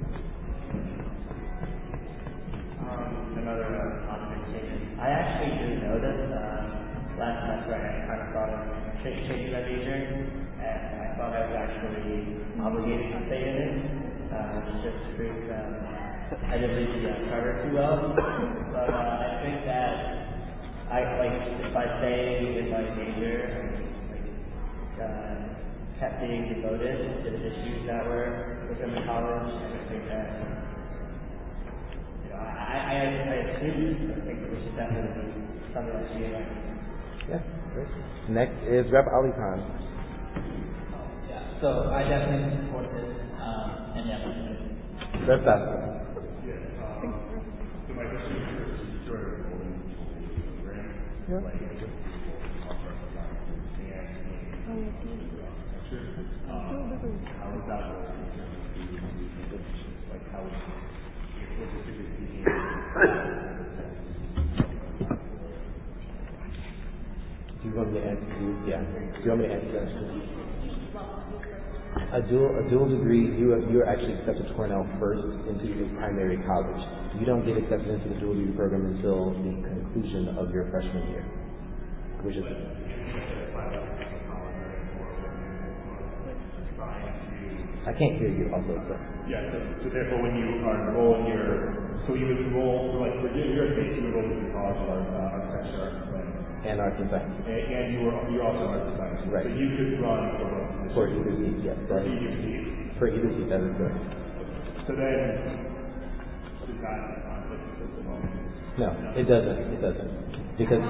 Um, another uh, positive statement. I actually didn't know this. Uh, last semester I kind of thought of changing my major, and I thought I was actually obligated to stay in it. Uh, which just proves that I didn't read the uh, charter too well. But uh, I think that I like if I stay in my major, like uh, kept being devoted to the issues that were within the college, and I think that you know I I I, I assume I think that we should definitely do something like C M I. Yeah, great. Next is Rep Ali Khan. Yeah, so I definitely support this. Um, and yeah, Rep Bass. Yeah, um, so my question is, is sort of a golden program, yeah. like just talk about the and um, how is that working in terms of like how is logistically speaking? Do you want me to answer? Yeah. Do you want me to answer that? A dual, a dual degree, you are, you are actually accepted to Cornell first into your primary college. You don't get accepted into the dual degree program until the conclusion of your freshman year, which is. I can't hear you also. So. Yeah, so, so therefore when you are enrolling your, so you would enroll, so like for your, your case, you enrolled in the College of Art, uh, Architecture, Art and Planning. And Arts and Science. And, and you were, you're also Arts and Science. Right. So you could run for both positions. For either seat, yes. For either seat. For either seat, that is correct. So then, is that a conflict? No, it doesn't. It doesn't. Because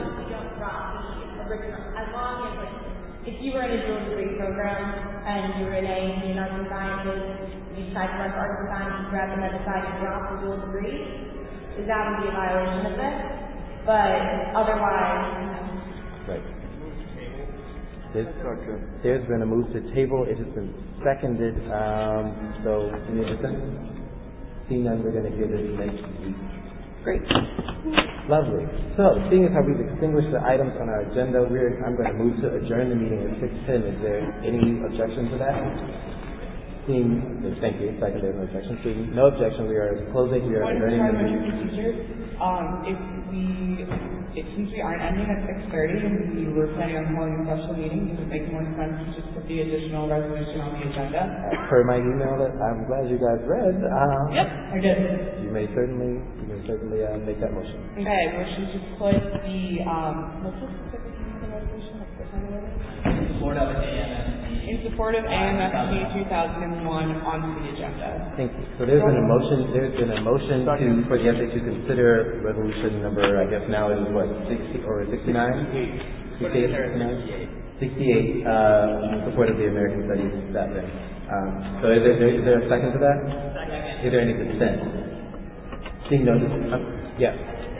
As long as, like, if you were in a dual degree program and you were in A and B in arts and sciences, you decide to run for arts and sciences, you grab another side and drop the dual degree, is that would be a violation of this. But otherwise, right. There's, there's been a move to table. It has been seconded. Um, so, any dissent? Seeing none, we're going to hear this next week. Great. Lovely. So, seeing as how we've extinguished the items on our agenda, we're, I'm going to move to adjourn the meeting at six ten. Is there any objection to that? Seeing, thank you. Second, there's no objection. Seeing no objection, we are closing. We are adjourning the meeting. Um, if we, if, since we aren't ending at six thirty and we were planning on holding a special meeting, does it make more sense to just put the additional resolution on the agenda? As per my email that I'm glad you guys read. Um, yep, I did. You may certainly, you may certainly uh, make that motion. Okay, motion to put the, um, what's the specific name of the resolution? What's the title of it? In support of A M S D. In support of A M S D two thousand one onto the agenda. Thank you. So there's been a motion, there's been a motion to, for the S A to consider resolution number, I guess now it is what, sixty or sixty-nine? sixty-eight, sixty-nine? sixty-eight, uh, in support of the American Studies, that thing. Um, so is there, is there a second to that? Second. Is there any dissent? Seeing no dissent, uh, yeah.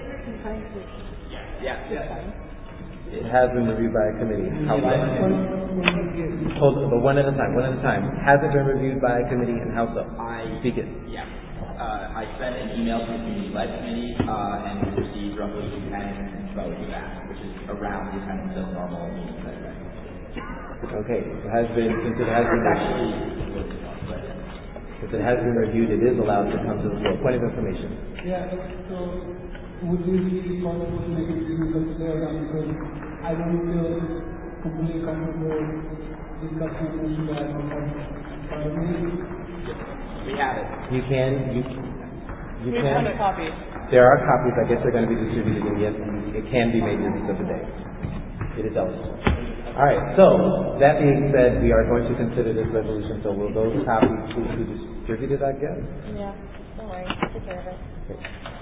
Yeah. Yeah. It has been reviewed by a committee. How so? Hold on, but one at a time, one at a time. Has it been reviewed by a committee and how so? I, Speak it. Yeah. Uh, I sent an email to the community led committee, uh, and we received roughly ten votes back, which is around the attendance of normal meetings. Okay, it has been, since it has been actually, since it has been reviewed, it is allowed to come to the floor. Point of information. Yeah, so would you be possible to make it easier today or not? Because I don't feel completely comfortable discussing an issue that I don't have in front of me. We have it. You can, you, you we can. have a copy. There are copies. I guess they're going to be distributed, and yes, it can be made use of today. It is eligible. All right. So that being said, we are going to consider this resolution. So will those copies please be distributed? I guess. yeah, don't worry, I'll take care of it. Okay.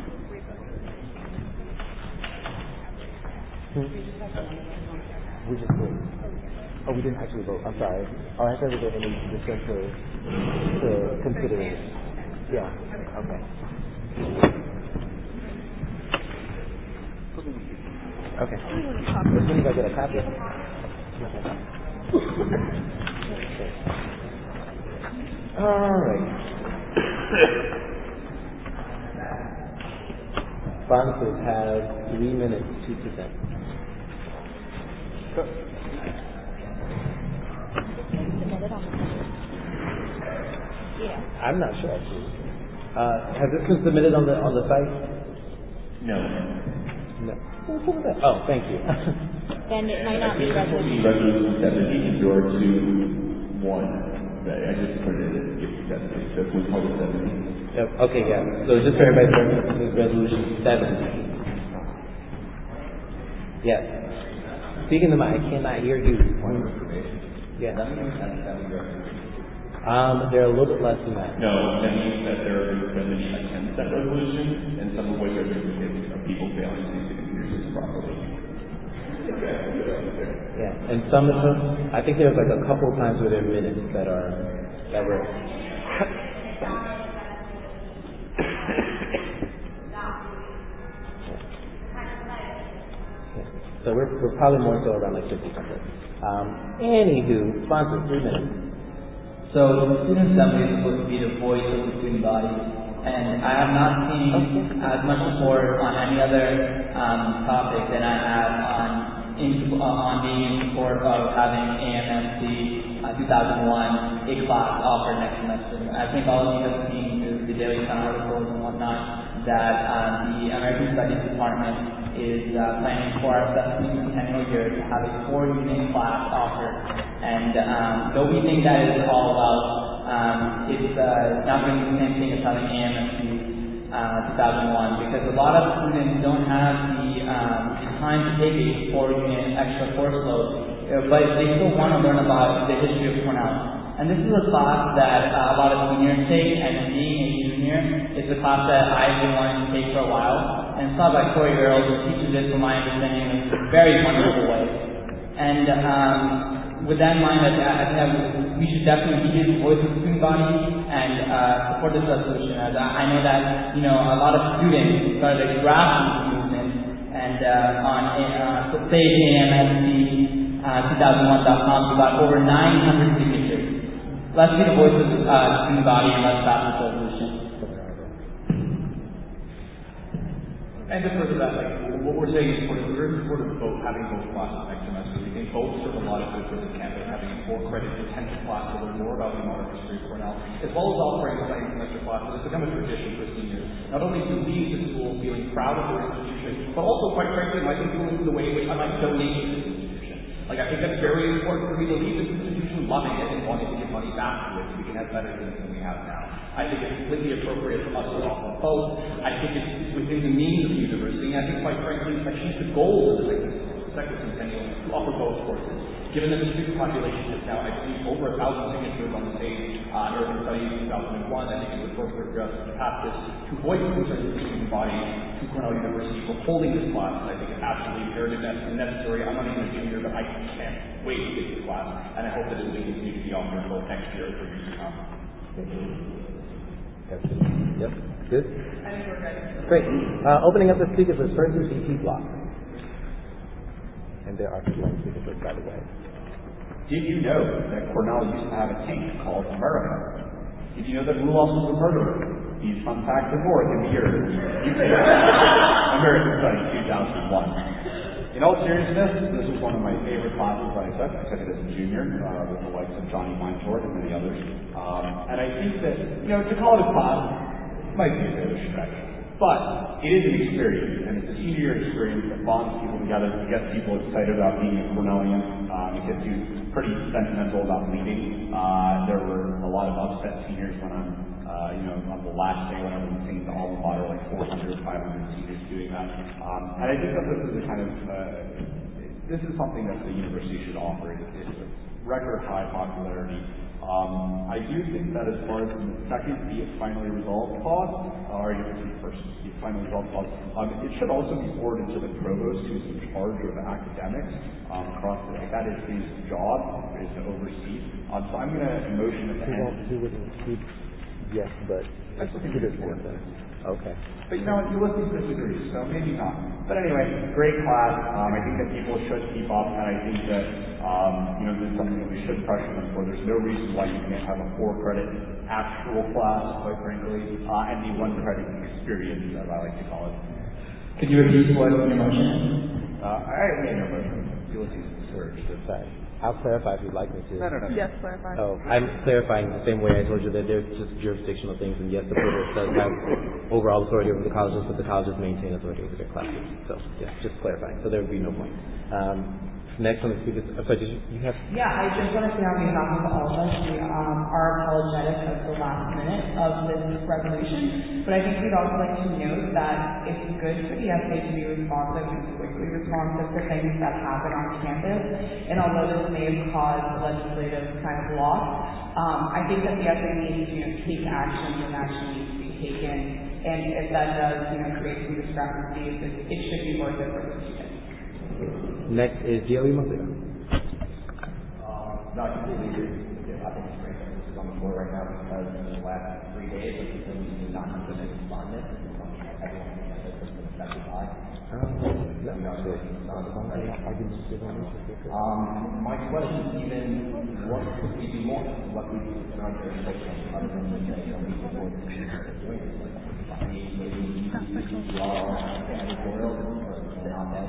Hmm? We just voted. Oh, we didn't actually vote. I'm sorry. Oh, I thought we were going to dissent to, to consider it. Yeah. Okay. Okay. As soon as I get a copy. Okay. All right. Sponsors have three minutes to present. I'm not sure actually. Uh, has this been submitted on the on the site? No. No. Oh, thank you. Then it might not be resolution. Resolution seventy, your two, one. I just printed it, if that's it, so we call it seventy. Yep. Okay, yeah. So just for everybody's reference, this is resolution seventy. Yes. Speaking to my, I cannot hear you. Point of information. Yeah. Does that mean we have seven resolutions? Um, they're a little bit less than that. No, that means that there are that many attempts at resolution, and some of which are duplicated of people failing to use the computer system properly. Yeah, and some of them, I think there's like a couple times where there are minutes that are, that were. So we're, we're probably more so around like fifty something. Um, anywho, sponsors, three minutes. So the student assembly is supposed to be the voice of the student body, and I have not seen as much support on any other um, topic than I have on in, uh, on being in support of having A M S D uh, two thousand one a class offered next semester. I think all of you have seen through the Daily Sun articles and whatnot that um, the American Studies Department is uh, planning for our seventeenth centennial year to have a four-unit class offered. And um, though we think that is all well, um, it's uh, not going to be the same thing as having A M S D uh, two thousand one, because a lot of students don't have the, um, the time to take a four-unit extra course load, but they still want to learn about the history of Cornell. And this is a class that uh, a lot of seniors take, and being a junior, it's it's a class that I've been wanting to take for a while, and it's taught by Corey Earls, who teaches it, from my understanding, in a very wonderful way. And um, with that in mind, I, I think that we should definitely be the voice of the student body and uh, support this resolution. As I, I know that, you know, a lot of students started a grassroots movement, and uh, on uh, save A M S T two thousand one dot com, we got over nine hundred signatures. Let's be the voice of the uh, student body, and let's pass this resolution. And to further that, like, what we're saying is we're in support of both having both classes next semester. We think both serve a lot of good for the campus, having a four credit intensive class to learn more about the modern history of Cornell, as well as offering science semester classes. It's become a tradition for seniors. Not only to leave the school feeling proud of their institution, but also, quite frankly, might influence the way in which I might donate to this institution. Like, I think that's very important for me to leave this institution loving it and wanting to give money back to it so we can have better things than we have now. I think it's completely appropriate for us to offer both. I think it's within the means of the university, and I think, quite frankly, achieve the goals of the second centennial to offer both courses. Given that the student population is now, I believe, over a thousand signatures on the page, uh, American Studies two thousand one, I think it's appropriate for us to pass this to voice concerns of the student body to Cornell University for holding this class. I think it's absolutely imperative and necessary. I'm not even a junior, but I can't wait to get this class, and I hope that it will continue to be offered both next year and for years to come. Thank you. Yep. Good? Great. Uh, opening up the speakers list. First is the T block. And there are two speakers list, by the way. Did you know that Cornell used to have a tank called America? Did you know that Ruloff was a murderer? These fun facts and more can be yours. You can. American Studies two thousand one. In all seriousness, this was one of my favorite classes that I took. I took it as a junior uh, with the likes of Johnny Weinford and many others. Um, and I think that, you know, to call it a class might be a bit of a stretch. But it is an experience, and it's a senior year experience that bonds people together, that gets people excited about being a Cornellian. Um, it gets you pretty sentimental about leaving. Uh, there were a lot of upset seniors when I'm, uh, you know, on the last day when I was singing the alma mater, like four hundred, five hundred seniors doing that. Um, and I think that this is a kind of, uh, this is something that the university should offer. It's, it's a record high popularity. Um, I do think that as far as the second be it finally resolved clause, or you can see first be it finally resolved clause, um, it should also be forwarded to the provost who's in charge of academics um, across the, like that is his job, is to oversee. Um, so I'm going to motion at the end. He would include, yes, but that's what he did for it. Okay. But you know what, Ulysses disagrees, so maybe not. But anyway, great class. Um, I think that people should keep up, and I think that, um, you know, this is something that we should pressure them for. There's no reason why you can't have a four-credit actual class, quite frankly, uh, and the one-credit experience, as I like to call it. Could you repeat what your motion is? Uh, I made no motion. Ulysses disagrees. Sorry. I'll clarify if you'd like me to. No, no, no. Yes, clarify. Oh, I'm clarifying the same way I told you that there's just jurisdictional things, and yes, the provost does have overall authority over the colleges, but the colleges maintain authority over their classes. So, yeah, just clarifying. So there would be no point. Um, next on the speaker, I'm sorry, did you, you have? Yeah, I just want to say on behalf of all of us, we um, are apologetic of the last minute of this resolution, but I think we'd also like to note that it's good for the S A to be responsive and quickly responsive to things that happen on campus, and although this may have caused legislative kind of loss, um, I think that the S A needs to, you know, take action when action needs to be taken, and if that does, you know, create some discrepancies, it, it should be worth it for the students. Next is Joey Mosera. Uh, not completely agree with you. I think it's great that this is on the floor right now because in the last three days, it's been not going to respond it. Everyone has been affected by. Um, my question is even what could we do more? What could we do in our jurisdiction other than just say, you know, we support the doing this? Maybe maybe we are editorial or not that.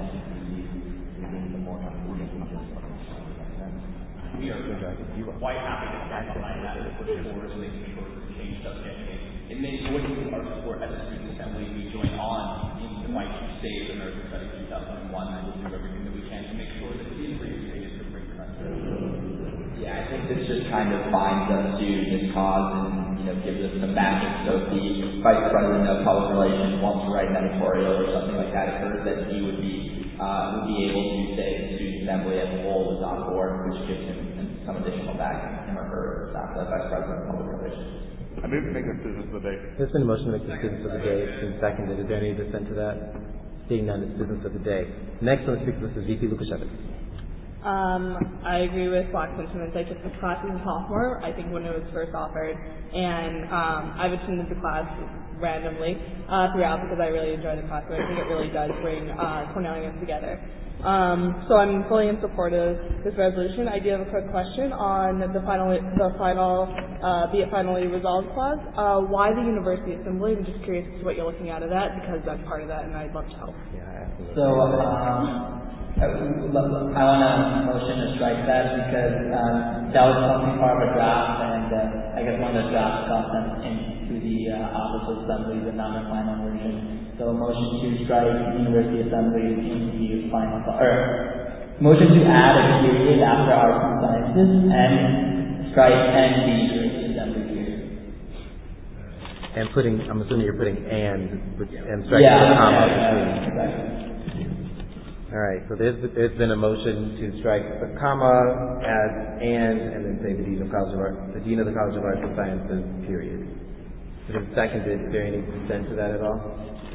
We are quite happy to stand behind that and push forward and making sure that the change does get made. It may join with our support at the Student Assembly. We join on in the fight to save American Studies two thousand one, and we'll do everything that we can to make sure that it is reinstated to bring the message. Yeah, I think this just kind of binds us to this cause and, you know, gives us some backing. So if the Vice President of Public Relations wants to write an editorial or something like that occurs, that he would be uh, would be able to say the Student Assembly as a whole is on board, which gives him some additional backing, him or her, as the Vice President of Public Relations. I move to make this business of the day. There's been a motion to make this business of the day. It's been seconded. Is there any dissent to that? Seeing none, it's business of the day. Next on the speaker list is V P Lukashevitz. Um, I agree with Black's sentiments. I took this class as a sophomore, I think when it was first offered, and um, I've attended the class randomly uh, throughout because I really enjoy the class, but I think it really does bring uh, Cornellians together. Um, so I'm fully in support of this resolution. I do have a quick question on the final, the final, uh, be it finally resolved clause. Uh, why the university assembly? I'm just curious as to what you're looking at of that, because that's part of that, and I'd love to help. Yeah, absolutely. So, um, I want to motion to strike that because um, that was something part of a draft, and uh, I guess one of the drafts got sent into the uh, Office of Assembly, but not the final version. So, motion to strike University Assembly in the final, or motion to add a period after Arts and Sciences and strike and the University Assembly period. And putting, I'm assuming you're putting and, and striking yeah, the comma. Yeah, yeah, exactly. All right, so there's, there's been a motion to strike the comma, add and, and then say the Dean of College of Arts, the Dean of the College of Arts and Sciences, period. It is seconded. Is there any dissent to that at all?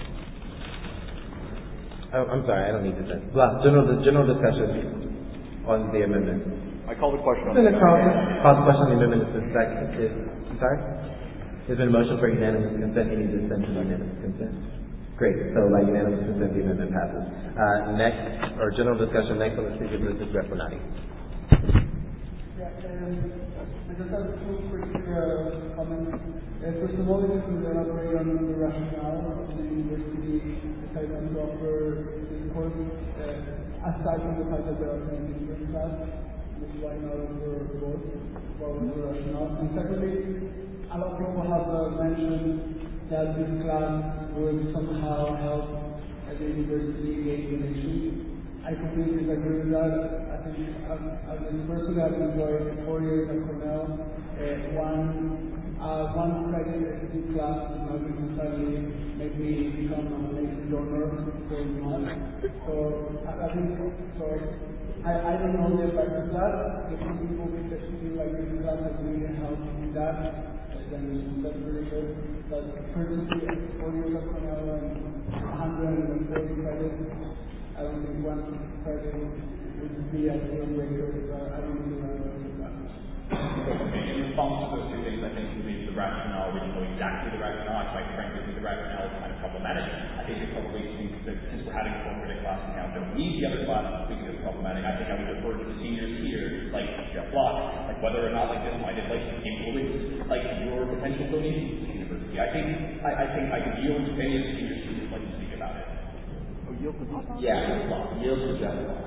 Oh, I'm sorry, I don't need dissent. Blah, general, general discussion on the amendment. I call the question on the the call, call the question on the amendment. It's been seconded. Is, I'm sorry? There's been a motion for unanimous consent. Any dissent to unanimous consent? Great. So by unanimous consent, the amendment passes. Uh, next, or general discussion, next on the speaker list is Rep Renati. Yeah, um, I just have two quick uh, comments. Uh, first of all, just to elaborate on the rationale of the university deciding to offer this course, uh, aside from the fact that there are many different classes, which why not offer both? What was the rationale? And secondly, a lot of people have uh, mentioned that this class will somehow help at the university gain donations. I completely disagree with that. I think as, as a person that has enjoyed four years at Cornell, uh, one uh, one credit at the class is not going to suddenly make me become an amazing donor for month. So I, I think so. I, I don't know the effect of that. If some people feel like this class has really helped in that, then that's really good. But personally, four years of Cornell and one hundred forty credits, I don't think one credit would be a deal breaker. So I don't think I'm going to do that. In response to those two things, I think the, the rationale, we don't know exactly the rationale. I quite frankly think the rationale is kind of problematic. I think it probably thinks that since we're having a four credit class now, don't need the other class, we think it's problematic. I think I would defer to the seniors here, like Jeff Block, like whether or not like this might have like influenced like your potential donations to the university. I think I, I think I could yield to any of the seniors who would like to speak about it. Oh, yield to Block? Yeah, Block. Yield to Jeff Block.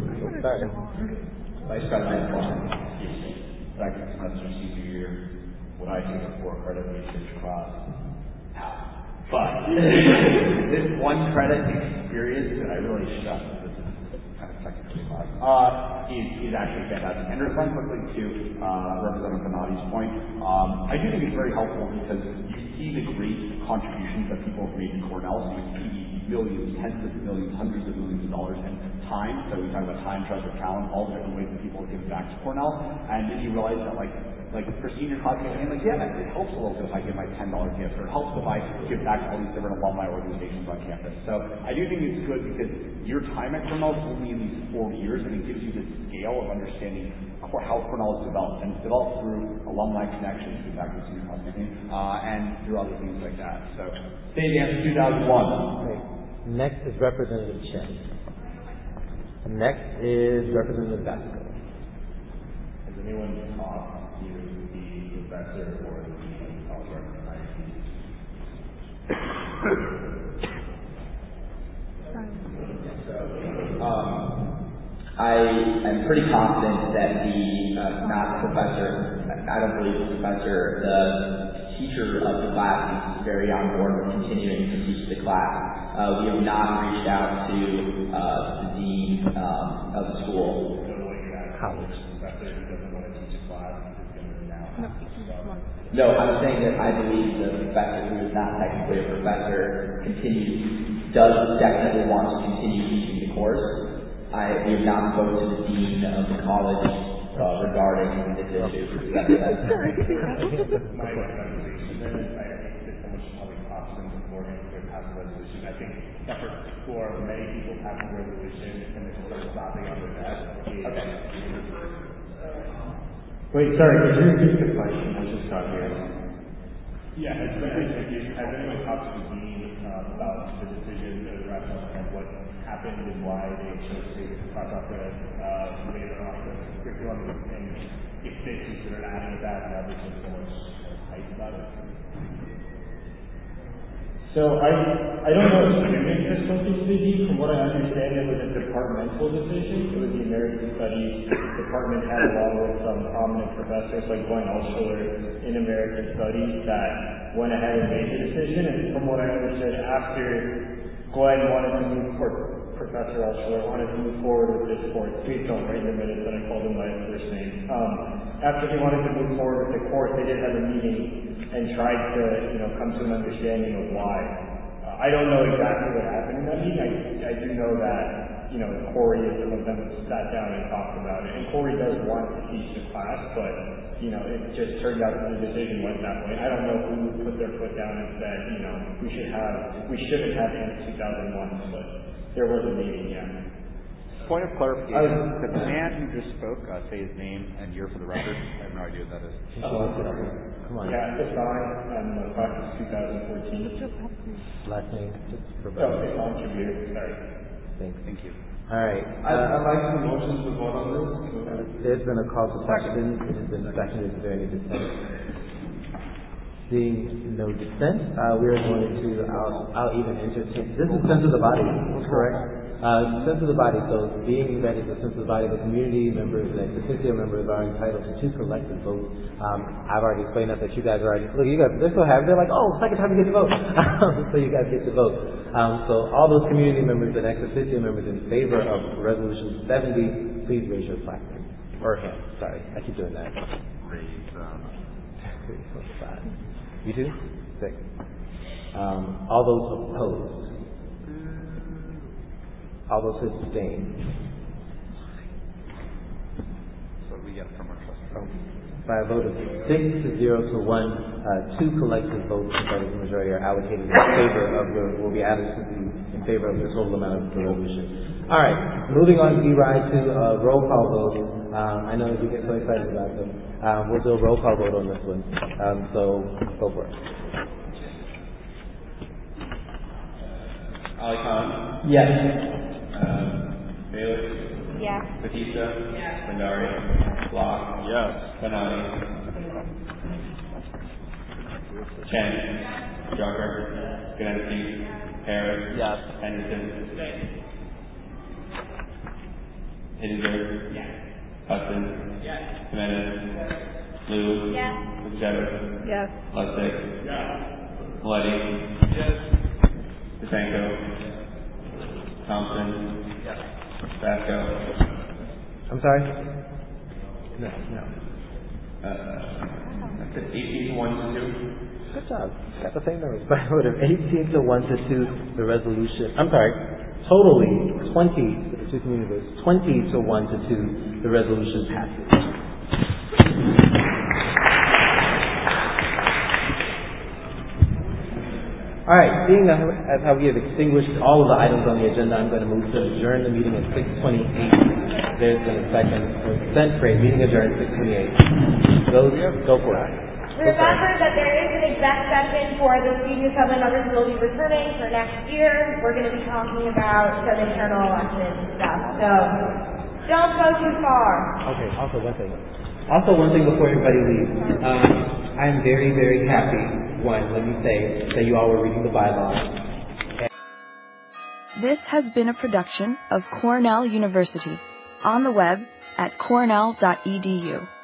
Vice President Block. Second semester senior year, when I take a four credit research class, but this one credit experience that I really stress, this is kind of technically class, uh, is, is actually fantastic. And to respond quickly to uh, Representative Benatti's point, um, I do think it's very helpful because you see the great contributions that people have made to Cornell. So you see millions, tens of millions, hundreds of millions of dollars in time. So we talk about time, treasure, talent, all the different ways that people give back to Cornell. And then you realize that, like, like for senior class, and like, yeah, it helps a little bit if I give my ten dollar gift, or it helps if I give back to all these different alumni organizations on campus. So I do think it's good because your time at Cornell is only in these four years, and it gives you the scale of understanding how Cornell is developed. And it's developed through alumni connections, through back to senior class, uh, and through other things like that. So stay again for two thousand one. Great. Next is Representative Chen. Next is Representative Vasco. Has anyone talked to the professor or the dean of college of arts and sciences? So, um, I am pretty confident that the uh, not professor, I don't believe the professor, the teacher of the class is very on board with continuing to teach the class. Uh, we have not reached out to uh, the dean um, of the school. College. No, I'm saying that I believe the professor, who is not technically a professor, continues, does definitely want to continue teaching the course. I, we have not spoken to the dean of the college uh, regarding this issue. My I think efforts for many people passing resolutions and then sort of stopping on the desk. Okay. Wait, sorry, could you repeat the question? I just got here. Yeah, has, has anyone talked to the dean uh, about the decision to address and what happened and why they chose to cross off the uh, later off the curriculum and if they considered adding it back now there's so much hype about it? So I I don't know if students had something to do. From what I understand, it was a departmental decision. It was the American Studies department had along with some prominent professors like Glenn Altschuler in American Studies that went ahead and made the decision. And from what I understood, after Glenn wanted to move forward, Professor Altschuler wanted to move forward with this course. Please don't write in the minutes that I called him by his first name. Um, after he wanted to move forward with the course, they did have a meeting and tried to, you know, come to an understanding of why. Uh, I don't know exactly what happened in that meeting. I, I do know that, you know, Corey and some of them sat down and talked about it. And Corey does want to teach the class, but, you know, it just turned out that the decision went that way. I don't know who put their foot down and said, you know, we should have, we shouldn't have in two thousand one, but there was a meeting, yeah. Point of clarification, could the man who just spoke uh, say his name and year for the record? I have no idea what that is. Oh, come on. Yeah, it's fine. I'm the class of two thousand fourteen. Last name, just for Oh, it's on computer. Sorry. Thanks. Thank you. All right. I'd, I'd like some motions to vote on this. Uh, there's been a call for question. It has been seconded. Is there any dissent? Seeing no dissent, uh, we are going to, I'll, I'll even entertain, this is sense of the body, correct? Uh, sense of the body, so being that it's a sense of the body, the community members and ex officio members are entitled to two collective votes. Um, I've already explained that, that you guys are already, look, you guys, they're so happy, they're like, oh, second time you get to vote. So you guys get to vote. Um, so all those community members and ex officio members in favor of Resolution seventy, please raise your placard. Or hand, sorry, I keep doing that. Raise, um... Three, four, five. You too? Six. Um, all those opposed? All those who abstain? So we get from our trust. Oh. By a vote of six to zero to one, uh, two collective votes by the majority are allocated in favor of the, will be added to the, in favor of the total amount of the resolution. All right, moving on, we ride to uh, roll call vote. Um, I know that you get so excited about them. Um, we'll do a roll call vote on this one. Um, so go for it. Ali Khan? Yes. Um, Baylor? Yes. Batista? Yes. Bhandari? Block? Yes. Benali? Chen? Drucker? Gdansky? Harris? Yes. Henderson? Hindenburg? Yes. Hudson? Yes. Jimenez? Yes. Liu? Yes. Luceto? Yes. Lustig? Yeah. Maletti? Yes. DeFranco? Thompson? Yes. Vasco? I'm sorry? No, no. Uh, that's it, eighteen to one to two. Good job. Got the same numbers. By a vote of eighteen to one to two, the resolution, I'm sorry, totally twenty, for the two communities, twenty to one to two, the resolution passes. All right, seeing that, as how we have extinguished all of the items on the agenda, I'm going to move to adjourn the meeting at six twenty-eight. There's been a second consent phrase, meeting adjourned six twenty-eight. Those, go for it. Remember that there is an exec session for the student assembly members who will be returning for next year. We're going to be talking about some internal elections stuff. So don't go too far. Okay, also one thing. Also one thing before everybody leaves. Um, I'm very, very happy. One, let me say that you all were reading the bylaws. This has been a production of Cornell University. On the web at cornell dot e d u.